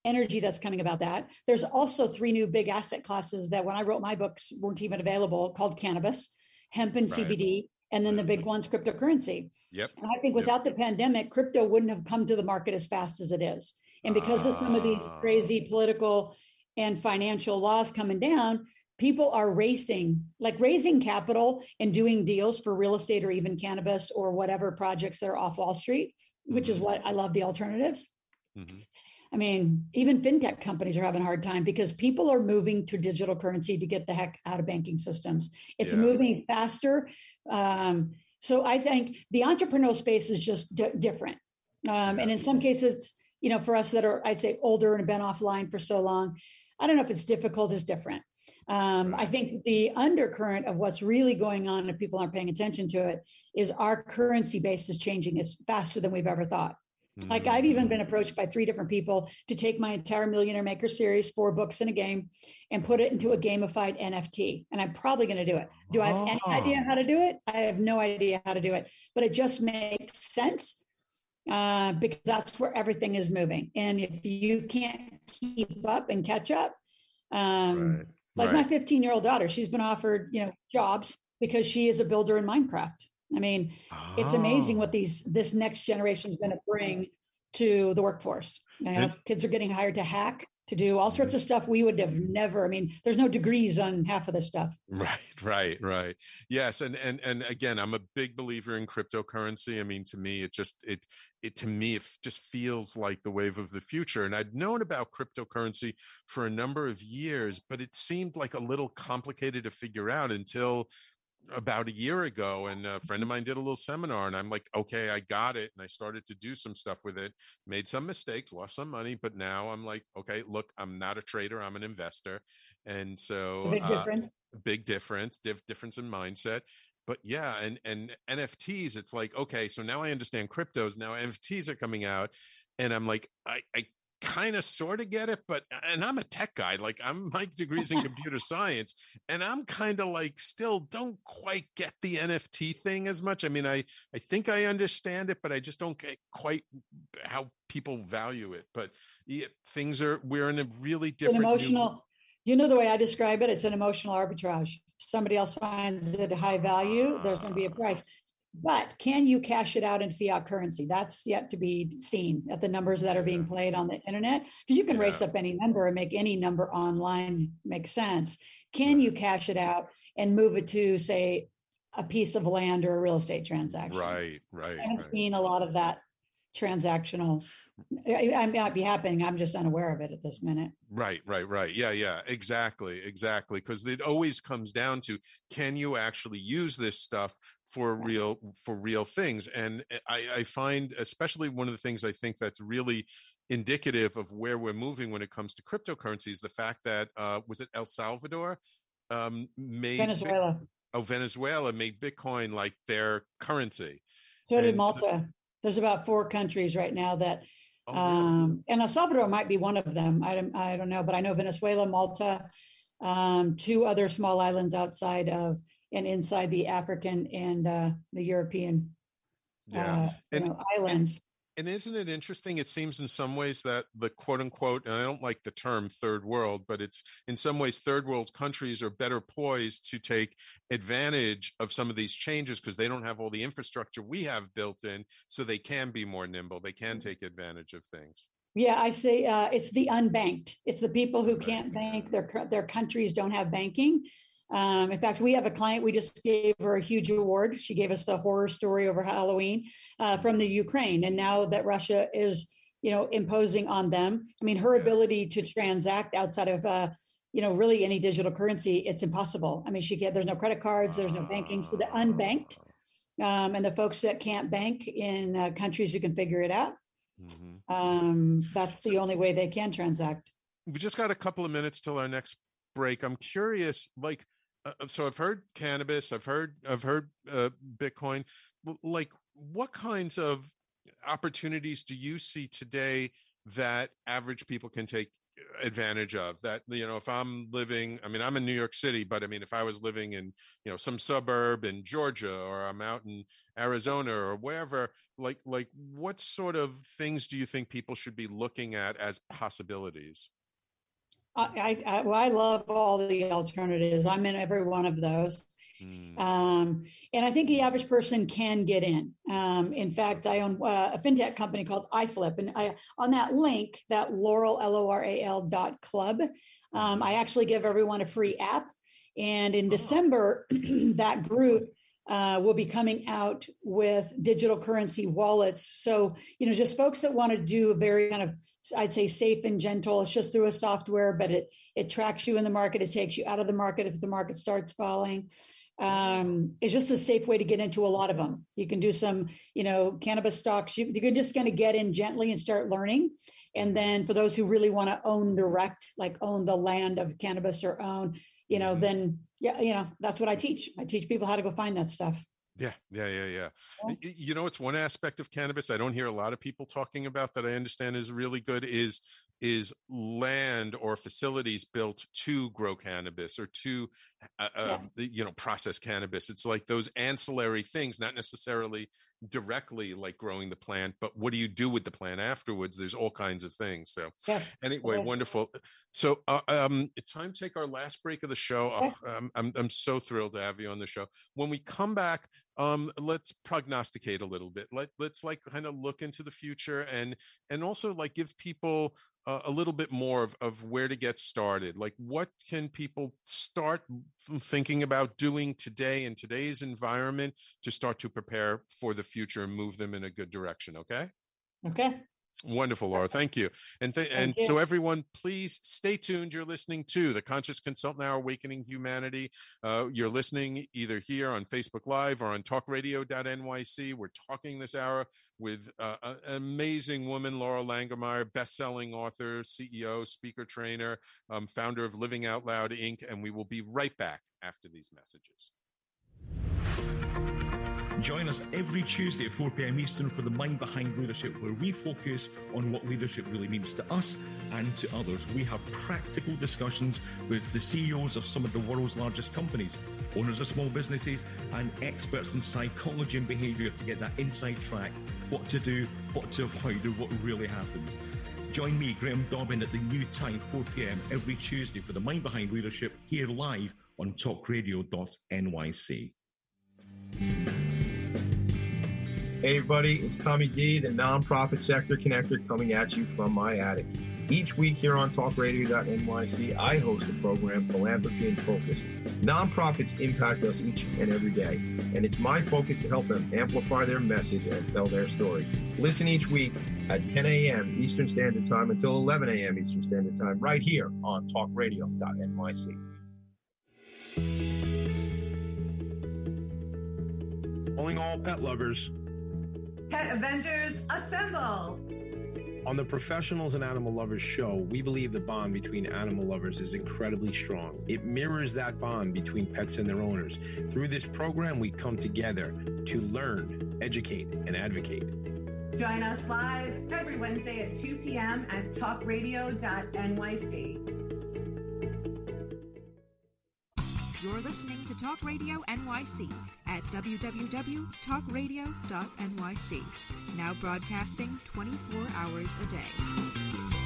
energy that's coming about that. There's also three new big asset classes that when I wrote my books weren't even available, called cannabis, hemp, and right. C B D. And then the big one's cryptocurrency. Yep. And I think without yep. the pandemic, crypto wouldn't have come to the market as fast as it is. And because of some of these crazy political and financial laws coming down, people are racing, like raising capital and doing deals for real estate or even cannabis or whatever projects that are off Wall Street, which mm-hmm. is what I love the alternatives. Mm-hmm. I mean, even fintech companies are having a hard time because people are moving to digital currency to get the heck out of banking systems. It's yeah. moving faster. Um, so I think the entrepreneurial space is just d- different. Um, and in some cases, you know, for us that are, I'd say, older and have been offline for so long, I don't know if it's difficult, it's different. Um, I think the undercurrent of what's really going on, if people aren't paying attention to it, is our currency base is changing is faster than we've ever thought. Like I've even been approached by three different people to take my entire Millionaire Maker series, four books in a game, and put it into a gamified N F T. And I'm probably going to do it. Do I have any idea how to do it? I have no idea how to do it, but it just makes sense uh, because that's where everything is moving. And if you can't keep up and catch up, um, right. like right. my fifteen year old daughter, she's been offered, you know, jobs because she is a builder in Minecraft. I mean, oh. it's amazing what these this next generation is going to bring to the workforce. You know, it, kids are getting hired to hack, to do all sorts of stuff we would have never. I mean, there's no degrees on half of this stuff. Right, right, right. Yes, and and and again, I'm a big believer in cryptocurrency. I mean, to me, it just it it to me it just feels like the wave of the future. And I'd known about cryptocurrency for a number of years, but it seemed like a little complicated to figure out until about a year ago. And a friend of mine did a little seminar and I'm like, okay, I got it. And I started to do some stuff with it, made some mistakes, lost some money, but now I'm like, okay, look, I'm not a trader, I'm an investor. And so big difference, uh, big difference, diff- difference in mindset. But yeah, and, and N F Ts, it's like, okay, so now I understand cryptos, now N F Ts are coming out. And I'm like, I, I kind of sort of get it, but and I'm a tech guy, like I'm my degree's in computer science, and I'm kind of like still don't quite get the N F T thing as much. I mean, I I think I understand it, but I just don't get quite how people value it. But yeah, things are we're in a really different an emotional. New... You know the way I describe it, it's an emotional arbitrage. Somebody else finds it a high value, there's going to be a price. But can you cash it out in fiat currency? That's yet to be seen at the numbers that are being played on the internet. Because you can yeah. race up any number and make any number online make sense. Can you cash it out and move it to, say, a piece of land or a real estate transaction? Right, right. I haven't right. seen a lot of that transactional. I might be happening. I'm just unaware of it at this minute. Right, right, right. Yeah, yeah, exactly, exactly. Because it always comes down to, can you actually use this stuff for real, for real things? And I, I find, especially one of the things I think that's really indicative of where we're moving when it comes to cryptocurrencies, the fact that, uh, was it El Salvador? Um, made Venezuela. Bit- oh, Venezuela made Bitcoin like their currency. So did and Malta. So- There's about four countries right now that, oh, really? um, and El Salvador might be one of them. I don't, I don't know, but I know Venezuela, Malta, um, two other small islands outside of and inside the African and uh, the European yeah. uh, and, you know, islands. And, and isn't it interesting? It seems in some ways that the quote unquote, and I don't like the term third world, but it's in some ways third world countries are better poised to take advantage of some of these changes because they don't have all the infrastructure we have built in, so they can be more nimble. They can take advantage of things. Yeah, I say uh, it's the unbanked. It's the people who can't bank. Their their countries don't have banking. Um, in fact, we have a client, we just gave her a huge award. She gave us a horror story over Halloween uh, from the Ukraine. And now that Russia is, you know, imposing on them, I mean, her ability to transact outside of, uh, you know, really any digital currency, it's impossible. I mean, she get, there's no credit cards, there's no banking. So the unbanked um, and the folks that can't bank in uh, countries who can figure it out, mm-hmm. um, that's the only way they can transact. We just got a couple of minutes till our next break. I'm curious, like, Uh, so I've heard cannabis, I've heard, I've heard uh, Bitcoin. Like, what kinds of opportunities do you see today that average people can take advantage of? That, you know, if I'm living, I mean, I'm in New York City, but I mean, if I was living in, you know, some suburb in Georgia, or I'm out in Arizona or wherever, like, like what sort of things do you think people should be looking at as possibilities? I, I, well, I love all the alternatives. I'm in every one of those. Mm. Um, and I think the average person can get in. Um, in fact, I own uh, a fintech company called iFlip. And I, on that link, that Loral, L O R A L dot club, um, I actually give everyone a free app. And in December, that group uh, will be coming out with digital currency wallets. So, you know, just folks that want to do a very kind of, I'd say, safe and gentle. It's just through a software, but it it tracks you in the market. It takes you out of the market if the market starts falling. Um, it's just a safe way to get into a lot of them. You can do some, you know, cannabis stocks. You, you're just going to get in gently and start learning. And then for those who really want to own direct, like own the land of cannabis or own, you know, then, yeah, you know, that's what I teach. I teach people how to go find that stuff. Yeah, yeah, yeah, yeah. yeah. You know, it's one aspect of cannabis I don't hear a lot of people talking about that I understand is really good is is land or facilities built to grow cannabis or to, uh, yeah. um, you know, process cannabis. It's like those ancillary things, not necessarily directly like growing the plant, but what do you do with the plant afterwards? There's all kinds of things. So yeah. anyway, yeah. wonderful. So uh, um, it's time to take our last break of the show. Oh, I'm, I'm, I'm so thrilled to have you on the show. When we come back, um, let's prognosticate a little bit. Let, let's like kind of look into the future and, and also like give people uh, a little bit more of, of where to get started. Like what can people start thinking about doing today in today's environment to start to prepare for the future and move them in a good direction. Okay. Okay. Wonderful, Laura. Thank you. And th- and you. So everyone, please stay tuned. You're listening to the Conscious Consultant Hour, Awakening Humanity. Uh, you're listening either here on Facebook Live or on talk radio dot N Y C. We're talking this hour with uh, an amazing woman, Laura Langemeier, best-selling author, C E O, speaker trainer, um, founder of Living Out Loud, Incorporated. And we will be right back after these messages. Join us every Tuesday at four p.m. Eastern for The Mind Behind Leadership, where we focus on what leadership really means to us and to others. We have practical discussions with the C E Os of some of the world's largest companies, owners of small businesses, and experts in psychology and behavior to get that inside track, what to do, what to avoid, and what really happens. Join me, Graham Dobbin, at the new time, four p.m. every Tuesday for The Mind Behind Leadership, here live on talk radio dot N Y C. Hey everybody, it's Tommy D, the Nonprofit Sector Connector, coming at you from my attic. Each week here on talk radio dot N Y C, I host the program Philanthropy in Focus. Nonprofits impact us each and every day, and it's my focus to help them amplify their message and tell their story. Listen each week at ten a.m. Eastern Standard Time until eleven a.m. Eastern Standard Time, right here on talk radio dot N Y C. Calling all pet lovers. Pet Avengers, assemble! On the Professionals and Animal Lovers show, we believe the bond between animal lovers is incredibly strong. It mirrors that bond between pets and their owners. Through this program, we come together to learn, educate, and advocate. Join us live every Wednesday at two p.m. at talk radio dot N Y C. You're listening to Talk Radio N Y C at w w w dot talk radio dot N Y C. Now broadcasting twenty-four hours a day.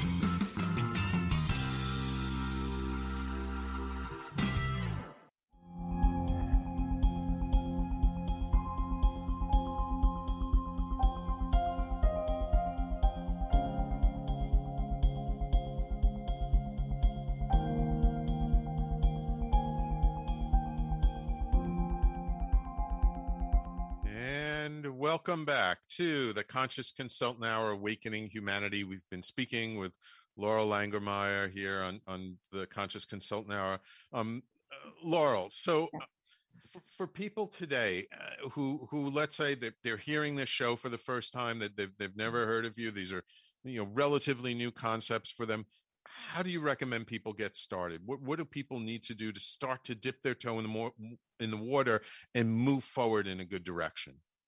Welcome back to the Conscious Consultant Hour, Awakening Humanity. We've been speaking with Laura Langemeier here on, on the Conscious Consultant Hour. Um, uh, Laurel, so uh, for, for people today uh, who, who let's say that they're hearing this show for the first time, that they've, they've never heard of you, these are, you know, relatively new concepts for them. How do you recommend people get started? What, what do people need to do to start to dip their toe in the more in the water and move forward in a good direction?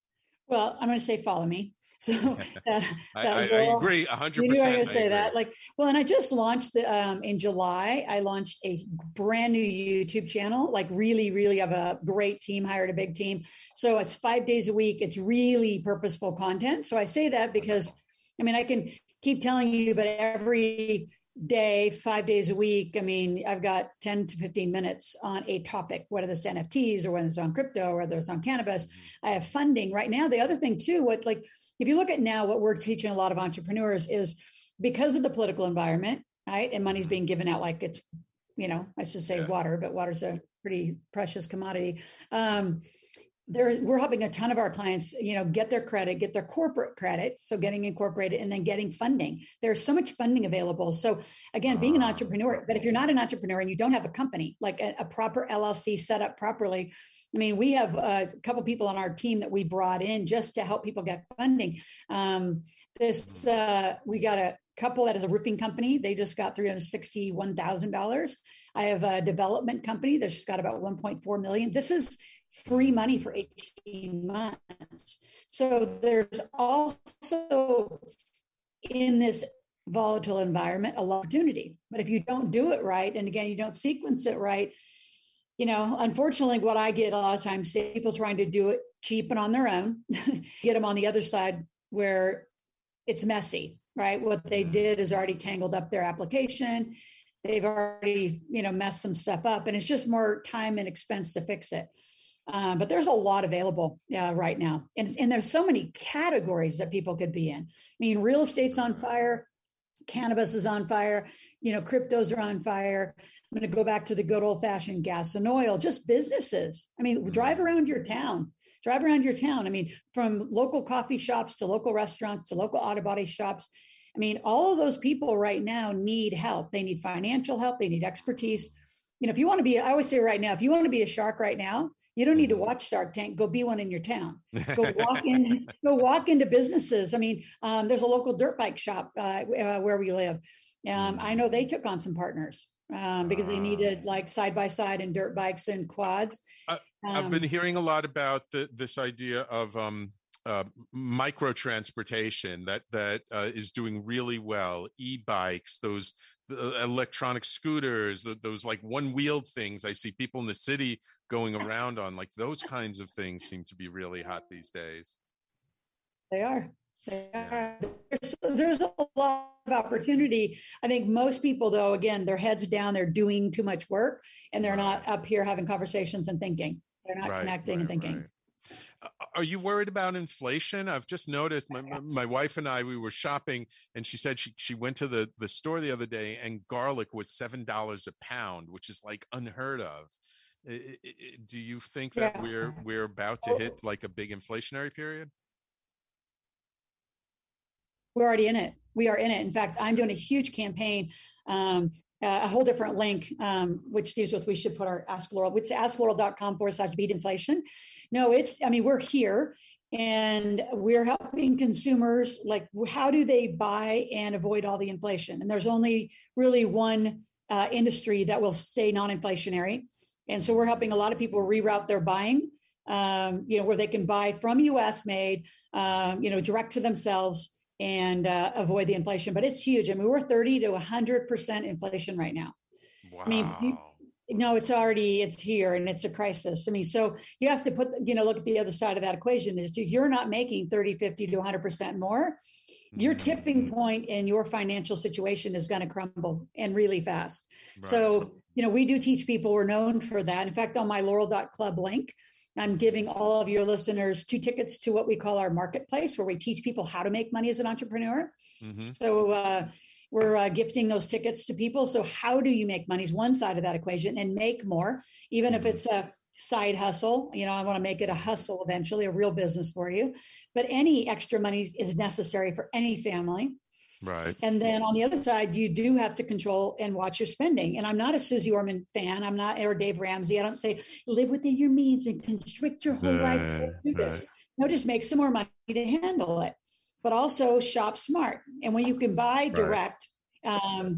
Well, I'm going to say follow me. So uh, I, I, I agree one hundred percent. You knew I would I say agree. that. Like, well, and I just launched the um, in July. I launched a brand new YouTube channel. Like, really, really have a great team. Hired a big team. So it's five days a week. It's really purposeful content. So I say that because, I mean, I can keep telling you, but every day, five days a week, I mean, I've got ten to fifteen minutes on a topic, whether it's N F Ts or whether it's on crypto or whether it's on cannabis. I have funding right now. The other thing too, what like, if you look at now, what we're teaching a lot of entrepreneurs is because of the political environment, right? And money's being given out like it's, you know, I should say yeah. water, but water's a pretty precious commodity. Um, There, we're helping a ton of our clients, you know, get their credit, get their corporate credit. So getting incorporated and then getting funding. There's so much funding available. So again, being an entrepreneur, but if you're not an entrepreneur and you don't have a company, like a, a proper L L C set up properly, I mean, we have a couple people on our team that we brought in just to help people get funding. Um, this, uh, we got a couple that is a roofing company. They just got three hundred sixty-one thousand dollars. I have a development company that's just got about one point four million. This is free money for eighteen months. So there's also in this volatile environment a lot of opportunity. But if you don't do it right, and again, you don't sequence it right, you know, unfortunately, what I get a lot of times, people trying to do it cheap and on their own, get them on the other side where it's messy, right? What they did is already tangled up their application. They've already, you know, messed some stuff up, and it's just more time and expense to fix it. Uh, but there's a lot available uh, right now. And, and there's so many categories that people could be in. I mean, real estate's on fire. Cannabis is on fire. You know, cryptos are on fire. I'm going to go back to the good old fashioned gas and oil, just businesses. I mean, drive around your town, drive around your town. I mean, from local coffee shops to local restaurants to local auto body shops. I mean, all of those people right now need help. They need financial help. They need expertise. You know, if you want to be, I always say right now, if you want to be a shark right now, you don't need to watch Shark Tank. Go be one in your town. Go walk in. Go walk into businesses. I mean, um, there's a local dirt bike shop uh, uh, where we live. Um, I know they took on some partners um, because they needed like side by side and dirt bikes and quads. I, Um, I've been hearing a lot about the, this idea of um, uh, micro transportation that that uh, is doing really well. E-bikes, those uh, electronic scooters, the, those like one-wheeled things. I see people in the city going around on, like those kinds of things seem to be really hot these days. They are. They are. There's, there's a lot of opportunity. I think most people, though, again, their heads down, they're doing too much work, and they're not up here having conversations and thinking. They're not Right, connecting right, and thinking. right. Are you worried about inflation? I've just noticed my, my, my wife and I, we were shopping, and she said she, she went to the, the store the other day and garlic was seven dollars a pound, which is like unheard of. I, I, do you think that Yeah. we're we're about to hit like a big inflationary period? We're already in it. We are in it. In fact, I'm doing a huge campaign, um, uh, a whole different link, um, which deals with, we should put our Ask Laurel, which is asklaurel.com forward slash beat inflation. No, it's, I mean, we're here and we're helping consumers. Like, how do they buy and avoid all the inflation? And there's only really one uh, industry that will stay non-inflationary. And so we're helping a lot of people reroute their buying, um, you know, where they can buy from U S made, um, you know, direct to themselves, and uh, avoid the inflation. But it's huge. I mean, we're thirty to one hundred percent inflation right now. Wow. I mean, you, no, it's already, it's here, and it's a crisis. I mean, so you have to put, you know, look at the other side of that equation. Is if you're not making thirty, fifty to one hundred percent more, your tipping point in your financial situation is going to crumble, and really fast. Right. So, you know, we do teach people. We're known for that. In fact, on my laurel dot club link, I'm giving all of your listeners two tickets to what we call our marketplace, where we teach people how to make money as an entrepreneur. Mm-hmm. So uh, we're uh, gifting those tickets to people. So how do you make money is one side of that equation, and make more, even if it's a side hustle. You know, I want to make it a hustle eventually, a real business for you. But any extra money is necessary for any family. Right. And then on the other side, you do have to control and watch your spending. And I'm not a Susie Orman fan. I'm not, or Dave Ramsey. I don't say live within your means and constrict your whole Right, life to do this. right. No, just make some more money to handle it. But also shop smart. And when you can buy direct, um,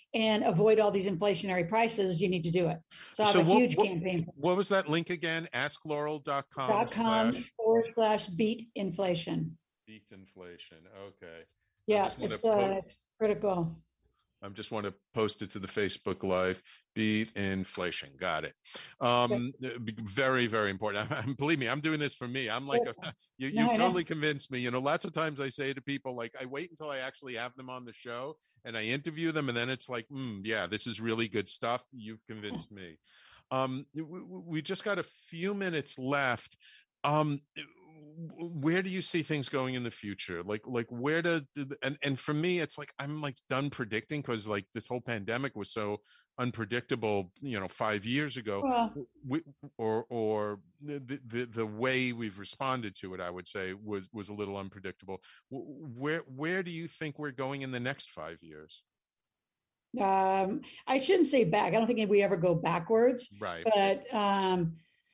and avoid all these inflationary prices, you need to do it. So I have So a what- huge what- campaign. What was that link again? ask laurel dot com Dot com slash forward slash beat inflation. beat inflation. Okay. Yeah, just wanna it's, uh, po- it's critical. I just want to post it to the Facebook Live. Beat inflation. Got it. Um, very, very important. Believe me, I'm doing this for me. I'm like, a, you, No, you've I know. totally convinced me. You know, lots of times I say to people, like, I wait until I actually have them on the show and I interview them, and then it's like, mm, yeah, this is really good stuff. You've convinced me. Um, we, we just got a few minutes left. Um, where do you see things going in the future? Like, like where do, and, and for me, it's like, I'm like done predicting, because like this whole pandemic was so unpredictable, you know, five years ago, Well- we, or, or the, the, the way we've responded to it, I would say was, was a little unpredictable. Where, where do you think we're going in the next five years? Um, I shouldn't say back. I don't think we ever go backwards. Right. But um,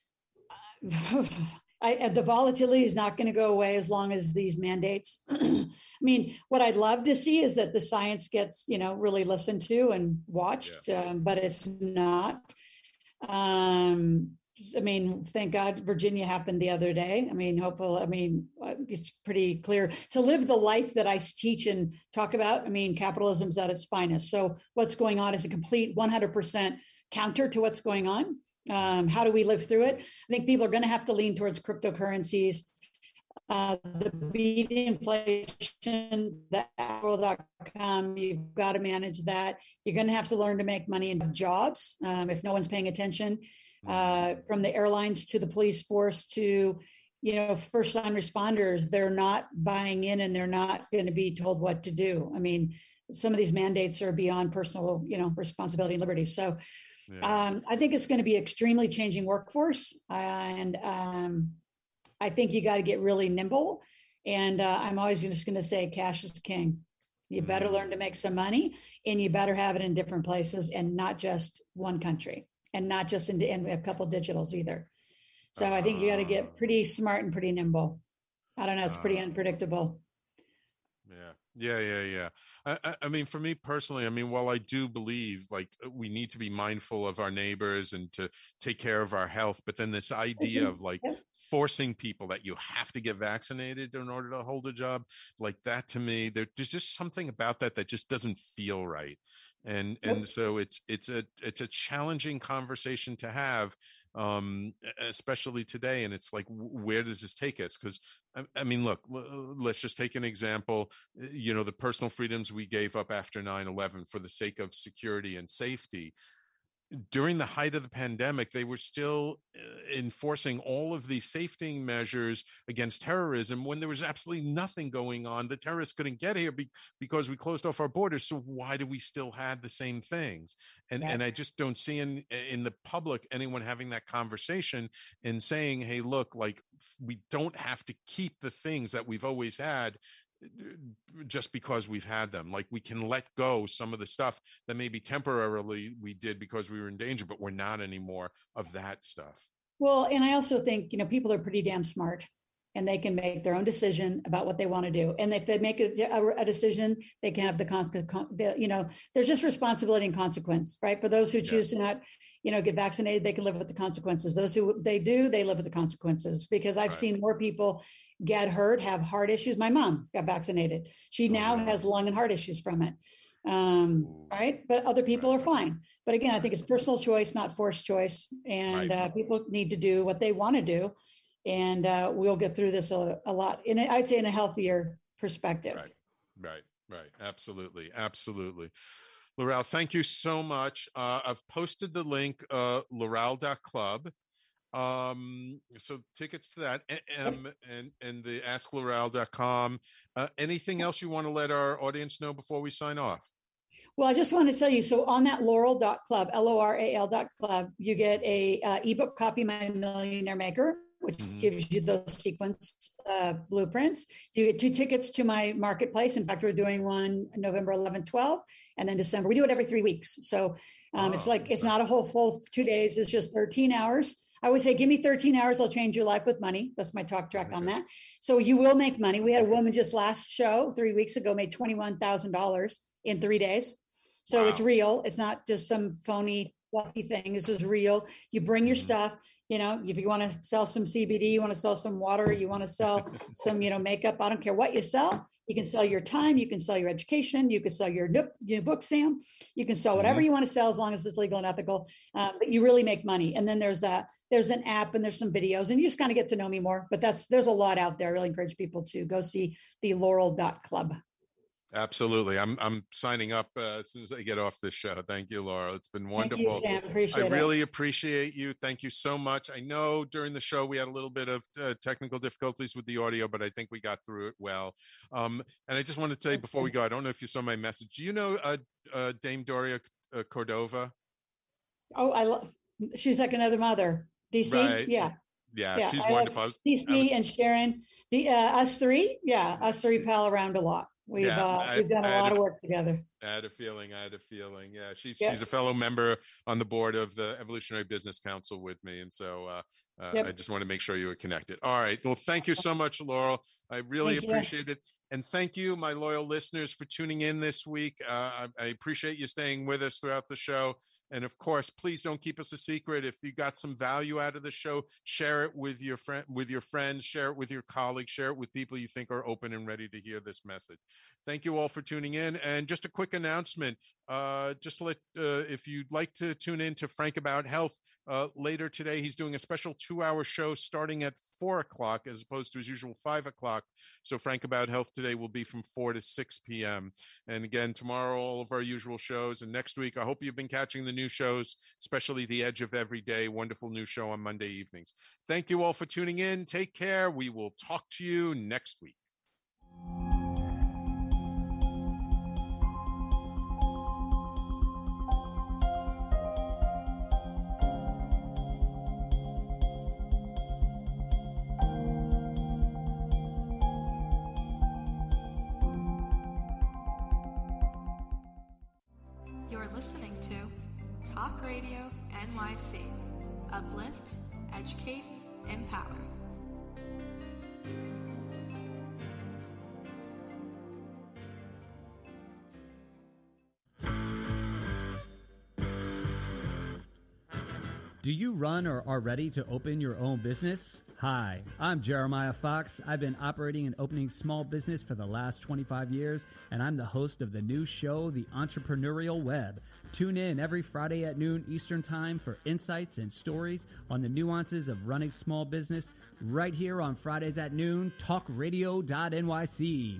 I, the volatility is not going to go away as long as these mandates. I mean, what I'd love to see is that the science gets, you know, really listened to and watched, yeah. um, but it's not. Um, I mean, thank God Virginia happened the other day. I mean, hopefully, I mean, it's pretty clear to live the life that I teach and talk about. I mean, capitalism's at its finest. So what's going on is a complete one hundred percent counter to what's going on. Um, how do we live through it? I think people are going to have to lean towards cryptocurrencies. Uh, the beat inflation, the Apple dot com, you've got to manage that. You're going to have to learn to make money in jobs um, if no one's paying attention. Uh, from the airlines to the police force to, you know, first line responders, they're not buying in and they're not going to be told what to do. I mean, some of these mandates are beyond personal, you know, responsibility and liberty. So yeah. um, I think it's going to be extremely changing workforce. And um, I think you got to get really nimble. And uh, I'm always just going to say cash is king. You better learn to make some money, and you better have it in different places and not just one country. And not just into in a couple digitals either. So uh, I think you got to get pretty smart and pretty nimble. I don't know. It's pretty uh, unpredictable. Yeah. Yeah. Yeah. Yeah. I, I mean, for me personally, I mean, while I do believe like we need to be mindful of our neighbors and to take care of our health, but then this idea of like forcing people that you have to get vaccinated in order to hold a job, like that to me, there, there's just something about that that just doesn't feel right. And and yep. so it's it's a it's a challenging conversation to have, um, especially today. And it's like, where does this take us? Because I, I mean, look, let's just take an example. You know, the personal freedoms we gave up after nine eleven for the sake of security and safety. During the height of the pandemic, they were still enforcing all of these safety measures against terrorism when there was absolutely nothing going on. The terrorists couldn't get here be- because we closed off our borders. So why do we still have the same things? And yeah. and I just don't see in in the public anyone having that conversation and saying, hey, look, like we don't have to keep the things that we've always had just because we've had them. Like we can let go some of the stuff that maybe temporarily we did because we were in danger, but we're not anymore of that stuff. Well, and I also think, you know, people are pretty damn smart and they can make their own decision about what they want to do. And if they make a, a, a decision, they can have the, con- con- the, you know, there's just responsibility and consequence, right? For those who choose yeah. to not, you know, get vaccinated, they can live with the consequences. Those who they do, they live with the consequences, because I've right. seen more people get hurt, have heart issues. My mom got vaccinated. She now oh, yeah. has lung and heart issues from it. Um, right. But other people right. are fine. But again, I think it's personal choice, not forced choice. And right. uh, people need to do what they want to do. And uh, we'll get through this a, a lot. In a, I'd say in a healthier perspective. Right. Right. Right. Absolutely. Absolutely. Laurel, thank you so much. Uh, I've posted the link, uh, laurel dot club. Um, so tickets to that and, and, and the ask laurel dot com. Uh, anything else you want to let our audience know before we sign off? Well, I just want to tell you, so on that laurel dot club, L O R A L dot club, you get a uh, ebook copy, My Millionaire Maker, which mm-hmm. gives you those sequence uh, blueprints. You get two tickets to my marketplace. In fact, we're doing one November eleventh, twelfth, and then December. We do it every three weeks. So um, oh, it's like, it's not a whole full two days. It's just thirteen hours. I always say, give me thirteen hours, I'll change your life with money. That's my talk track on that. So you will make money. We had a woman just last show, three weeks ago, made twenty-one thousand dollars in three days. So Wow. it's real. It's not just some phony, fluffy thing. This is real. You bring your stuff. You know, if you want to sell some C B D, you want to sell some water, you want to sell some, you know, makeup. I don't care what you sell. You can sell your time. You can sell your education. You can sell your, your book, Sam. You can sell whatever Mhm. you want to sell as long as it's legal and ethical. Um, but you really make money. And then there's a there's an app and there's some videos, and you just kind of get to know me more. But that's there's a lot out there. I really encourage people to go see the Laurel dot club. Absolutely. I'm I'm signing up uh, as soon as I get off this show. Thank you, Laura. It's been wonderful. Thank you, Sam. Appreciate I it. really appreciate you. Thank you so much. I know during the show we had a little bit of uh, technical difficulties with the audio, but I think we got through it well. Um, and I just want to say before we go, I don't know if you saw my message. Do you know uh, uh, Dame Doria uh, Cordova? Oh, I love. She's like another mother. D C. Right. Yeah. Yeah, she's I love wonderful. I was- D C I was- and Sharon. D, uh, us three. Yeah, us three pal around a lot. We've Yeah, uh, I- we've done a I had lot a- of work together. I had a feeling. I had a feeling. Yeah, she's Yep. she's a fellow member on the board of the Evolutionary Business Council with me, and so uh, uh, Yep. I just want to make sure you were connected. All right. Well, thank you so much, Laurel. I really Thank you. appreciate it, and thank you, my loyal listeners, for tuning in this week. Uh, I, I appreciate you staying with us throughout the show. And of course, please don't keep us a secret. If you got some value out of the show, share it with your friend, with your friends, share it with your colleagues, share it with people you think are open and ready to hear this message. Thank you all for tuning in. And just a quick announcement, uh, just let, uh, if you'd like to tune in to Frank About Health uh, later today, he's doing a special two hour show starting at four o'clock as opposed to his usual five o'clock. So Frank About Health today will be from four to six p.m. And again, tomorrow, all of our usual shows. And next week, I hope you've been catching the new shows, especially The Edge of Every Day, wonderful new show on Monday evenings. Thank you all for tuning in. Take care. We will talk to you next week. You're listening to Talk Radio N Y C. Uplift, educate, empower. Do you run or are ready to open your own business? Hi, I'm Jeremiah Fox. I've been operating and opening small business for the last twenty-five years, and I'm the host of the new show, The Entrepreneurial Web. Tune in every Friday at noon Eastern Time for insights and stories on the nuances of running small business right here on Fridays at noon, talk radio dot N Y C.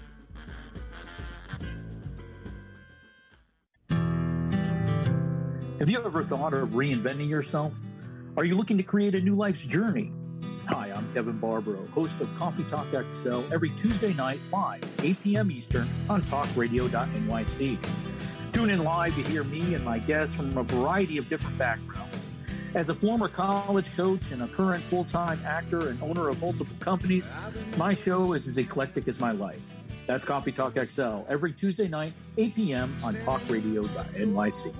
Have you ever thought of reinventing yourself? Are you looking to create a new life's journey? Hi, I'm Kevin Barbaro, host of Coffee Talk X L every Tuesday night live, eight p.m. Eastern on talk radio dot N Y C. Tune in live to hear me and my guests from a variety of different backgrounds. As a former college coach and a current full-time actor and owner of multiple companies, my show is as eclectic as my life. That's Coffee Talk X L every Tuesday night, eight p.m. on talk radio dot N Y C.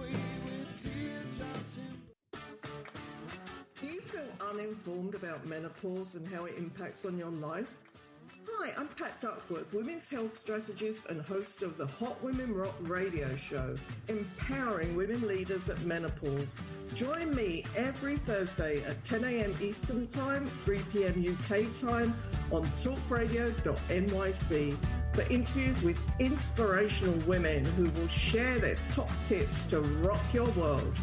Do you feel uninformed about menopause and how it impacts on your life? Hi, I'm Pat Duckworth, women's health strategist and host of the Hot Women Rock radio show, empowering women leaders at menopause. Join me every Thursday at ten a.m. Eastern Time, three p.m. U K time on talk radio dot N Y C for interviews with inspirational women who will share their top tips to rock your world.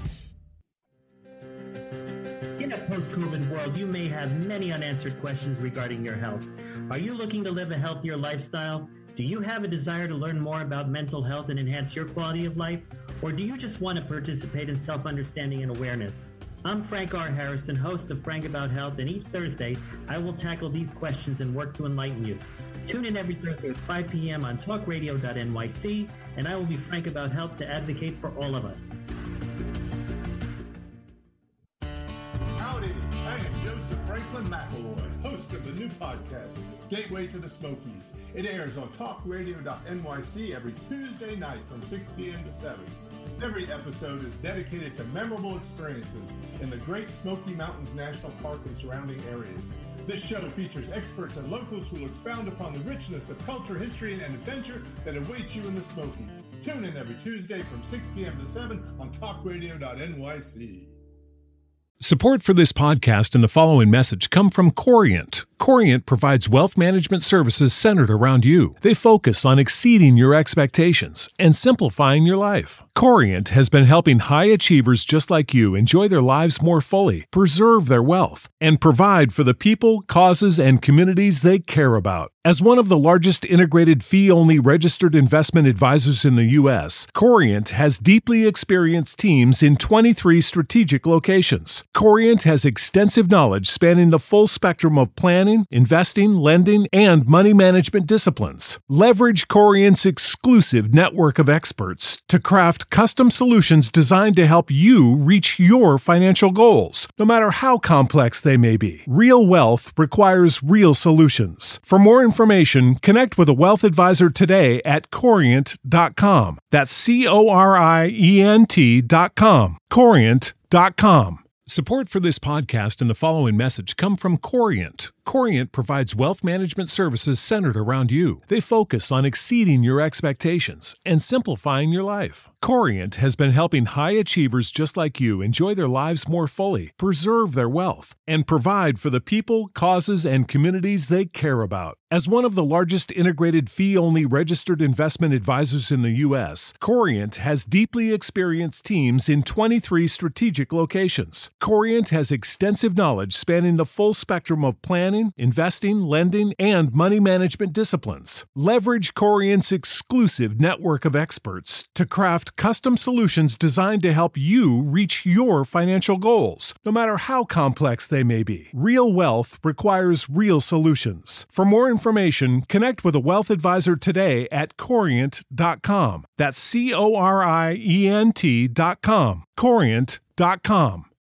In a post-COVID world, you may have many unanswered questions regarding your health. Are you looking to live a healthier lifestyle? Do you have a desire to learn more about mental health and enhance your quality of life? Or do you just want to participate in self-understanding and awareness? I'm Frank R. Harrison, host of Frank About Health, and each Thursday, I will tackle these questions and work to enlighten you. Tune in every Thursday at five p.m. on talk radio dot N Y C, and I will be Frank About Health to advocate for all of us. Howdy, I am Joseph Franklin McElroy, host of the new podcast, Gateway to the Smokies. It airs on talk radio dot N Y C every Tuesday night from six p.m. to seven. Every episode is dedicated to memorable experiences in the Great Smoky Mountains National Park and surrounding areas. This show features experts and locals who will expound upon the richness of culture, history, and adventure that awaits you in the Smokies. Tune in every Tuesday from six p.m. to seven on talk radio dot N Y C. Support for this podcast and the following message come from Corient. Corient provides wealth management services centered around you. They focus on exceeding your expectations and simplifying your life. Corient has been helping high achievers just like you enjoy their lives more fully, preserve their wealth, and provide for the people, causes, and communities they care about. As one of the largest integrated fee-only registered investment advisors in the U S, Corient has deeply experienced teams in twenty-three strategic locations. Corient has extensive knowledge spanning the full spectrum of planning, investing, lending, and money management disciplines. Leverage Corient's exclusive network of experts to craft custom solutions designed to help you reach your financial goals, no matter how complex they may be. Real wealth requires real solutions. For more information, connect with a wealth advisor today at corient dot com. That's C O R I E N T dot com. corient dot com. Support for this podcast and the following message come from Corient. Corient provides wealth management services centered around you. They focus on exceeding your expectations and simplifying your life. Corient has been helping high achievers just like you enjoy their lives more fully, preserve their wealth, and provide for the people, causes, and communities they care about. As one of the largest integrated fee-only registered investment advisors in the U S, Corient has deeply experienced teams in twenty-three strategic locations. Corient has extensive knowledge spanning the full spectrum of planning, investing, lending, and money management disciplines. Leverage Corient's exclusive network of experts to craft custom solutions designed to help you reach your financial goals, no matter how complex they may be. Real wealth requires real solutions. For more information, connect with a wealth advisor today at corient dot com. That's C O R I E N T dot com. corient dot com.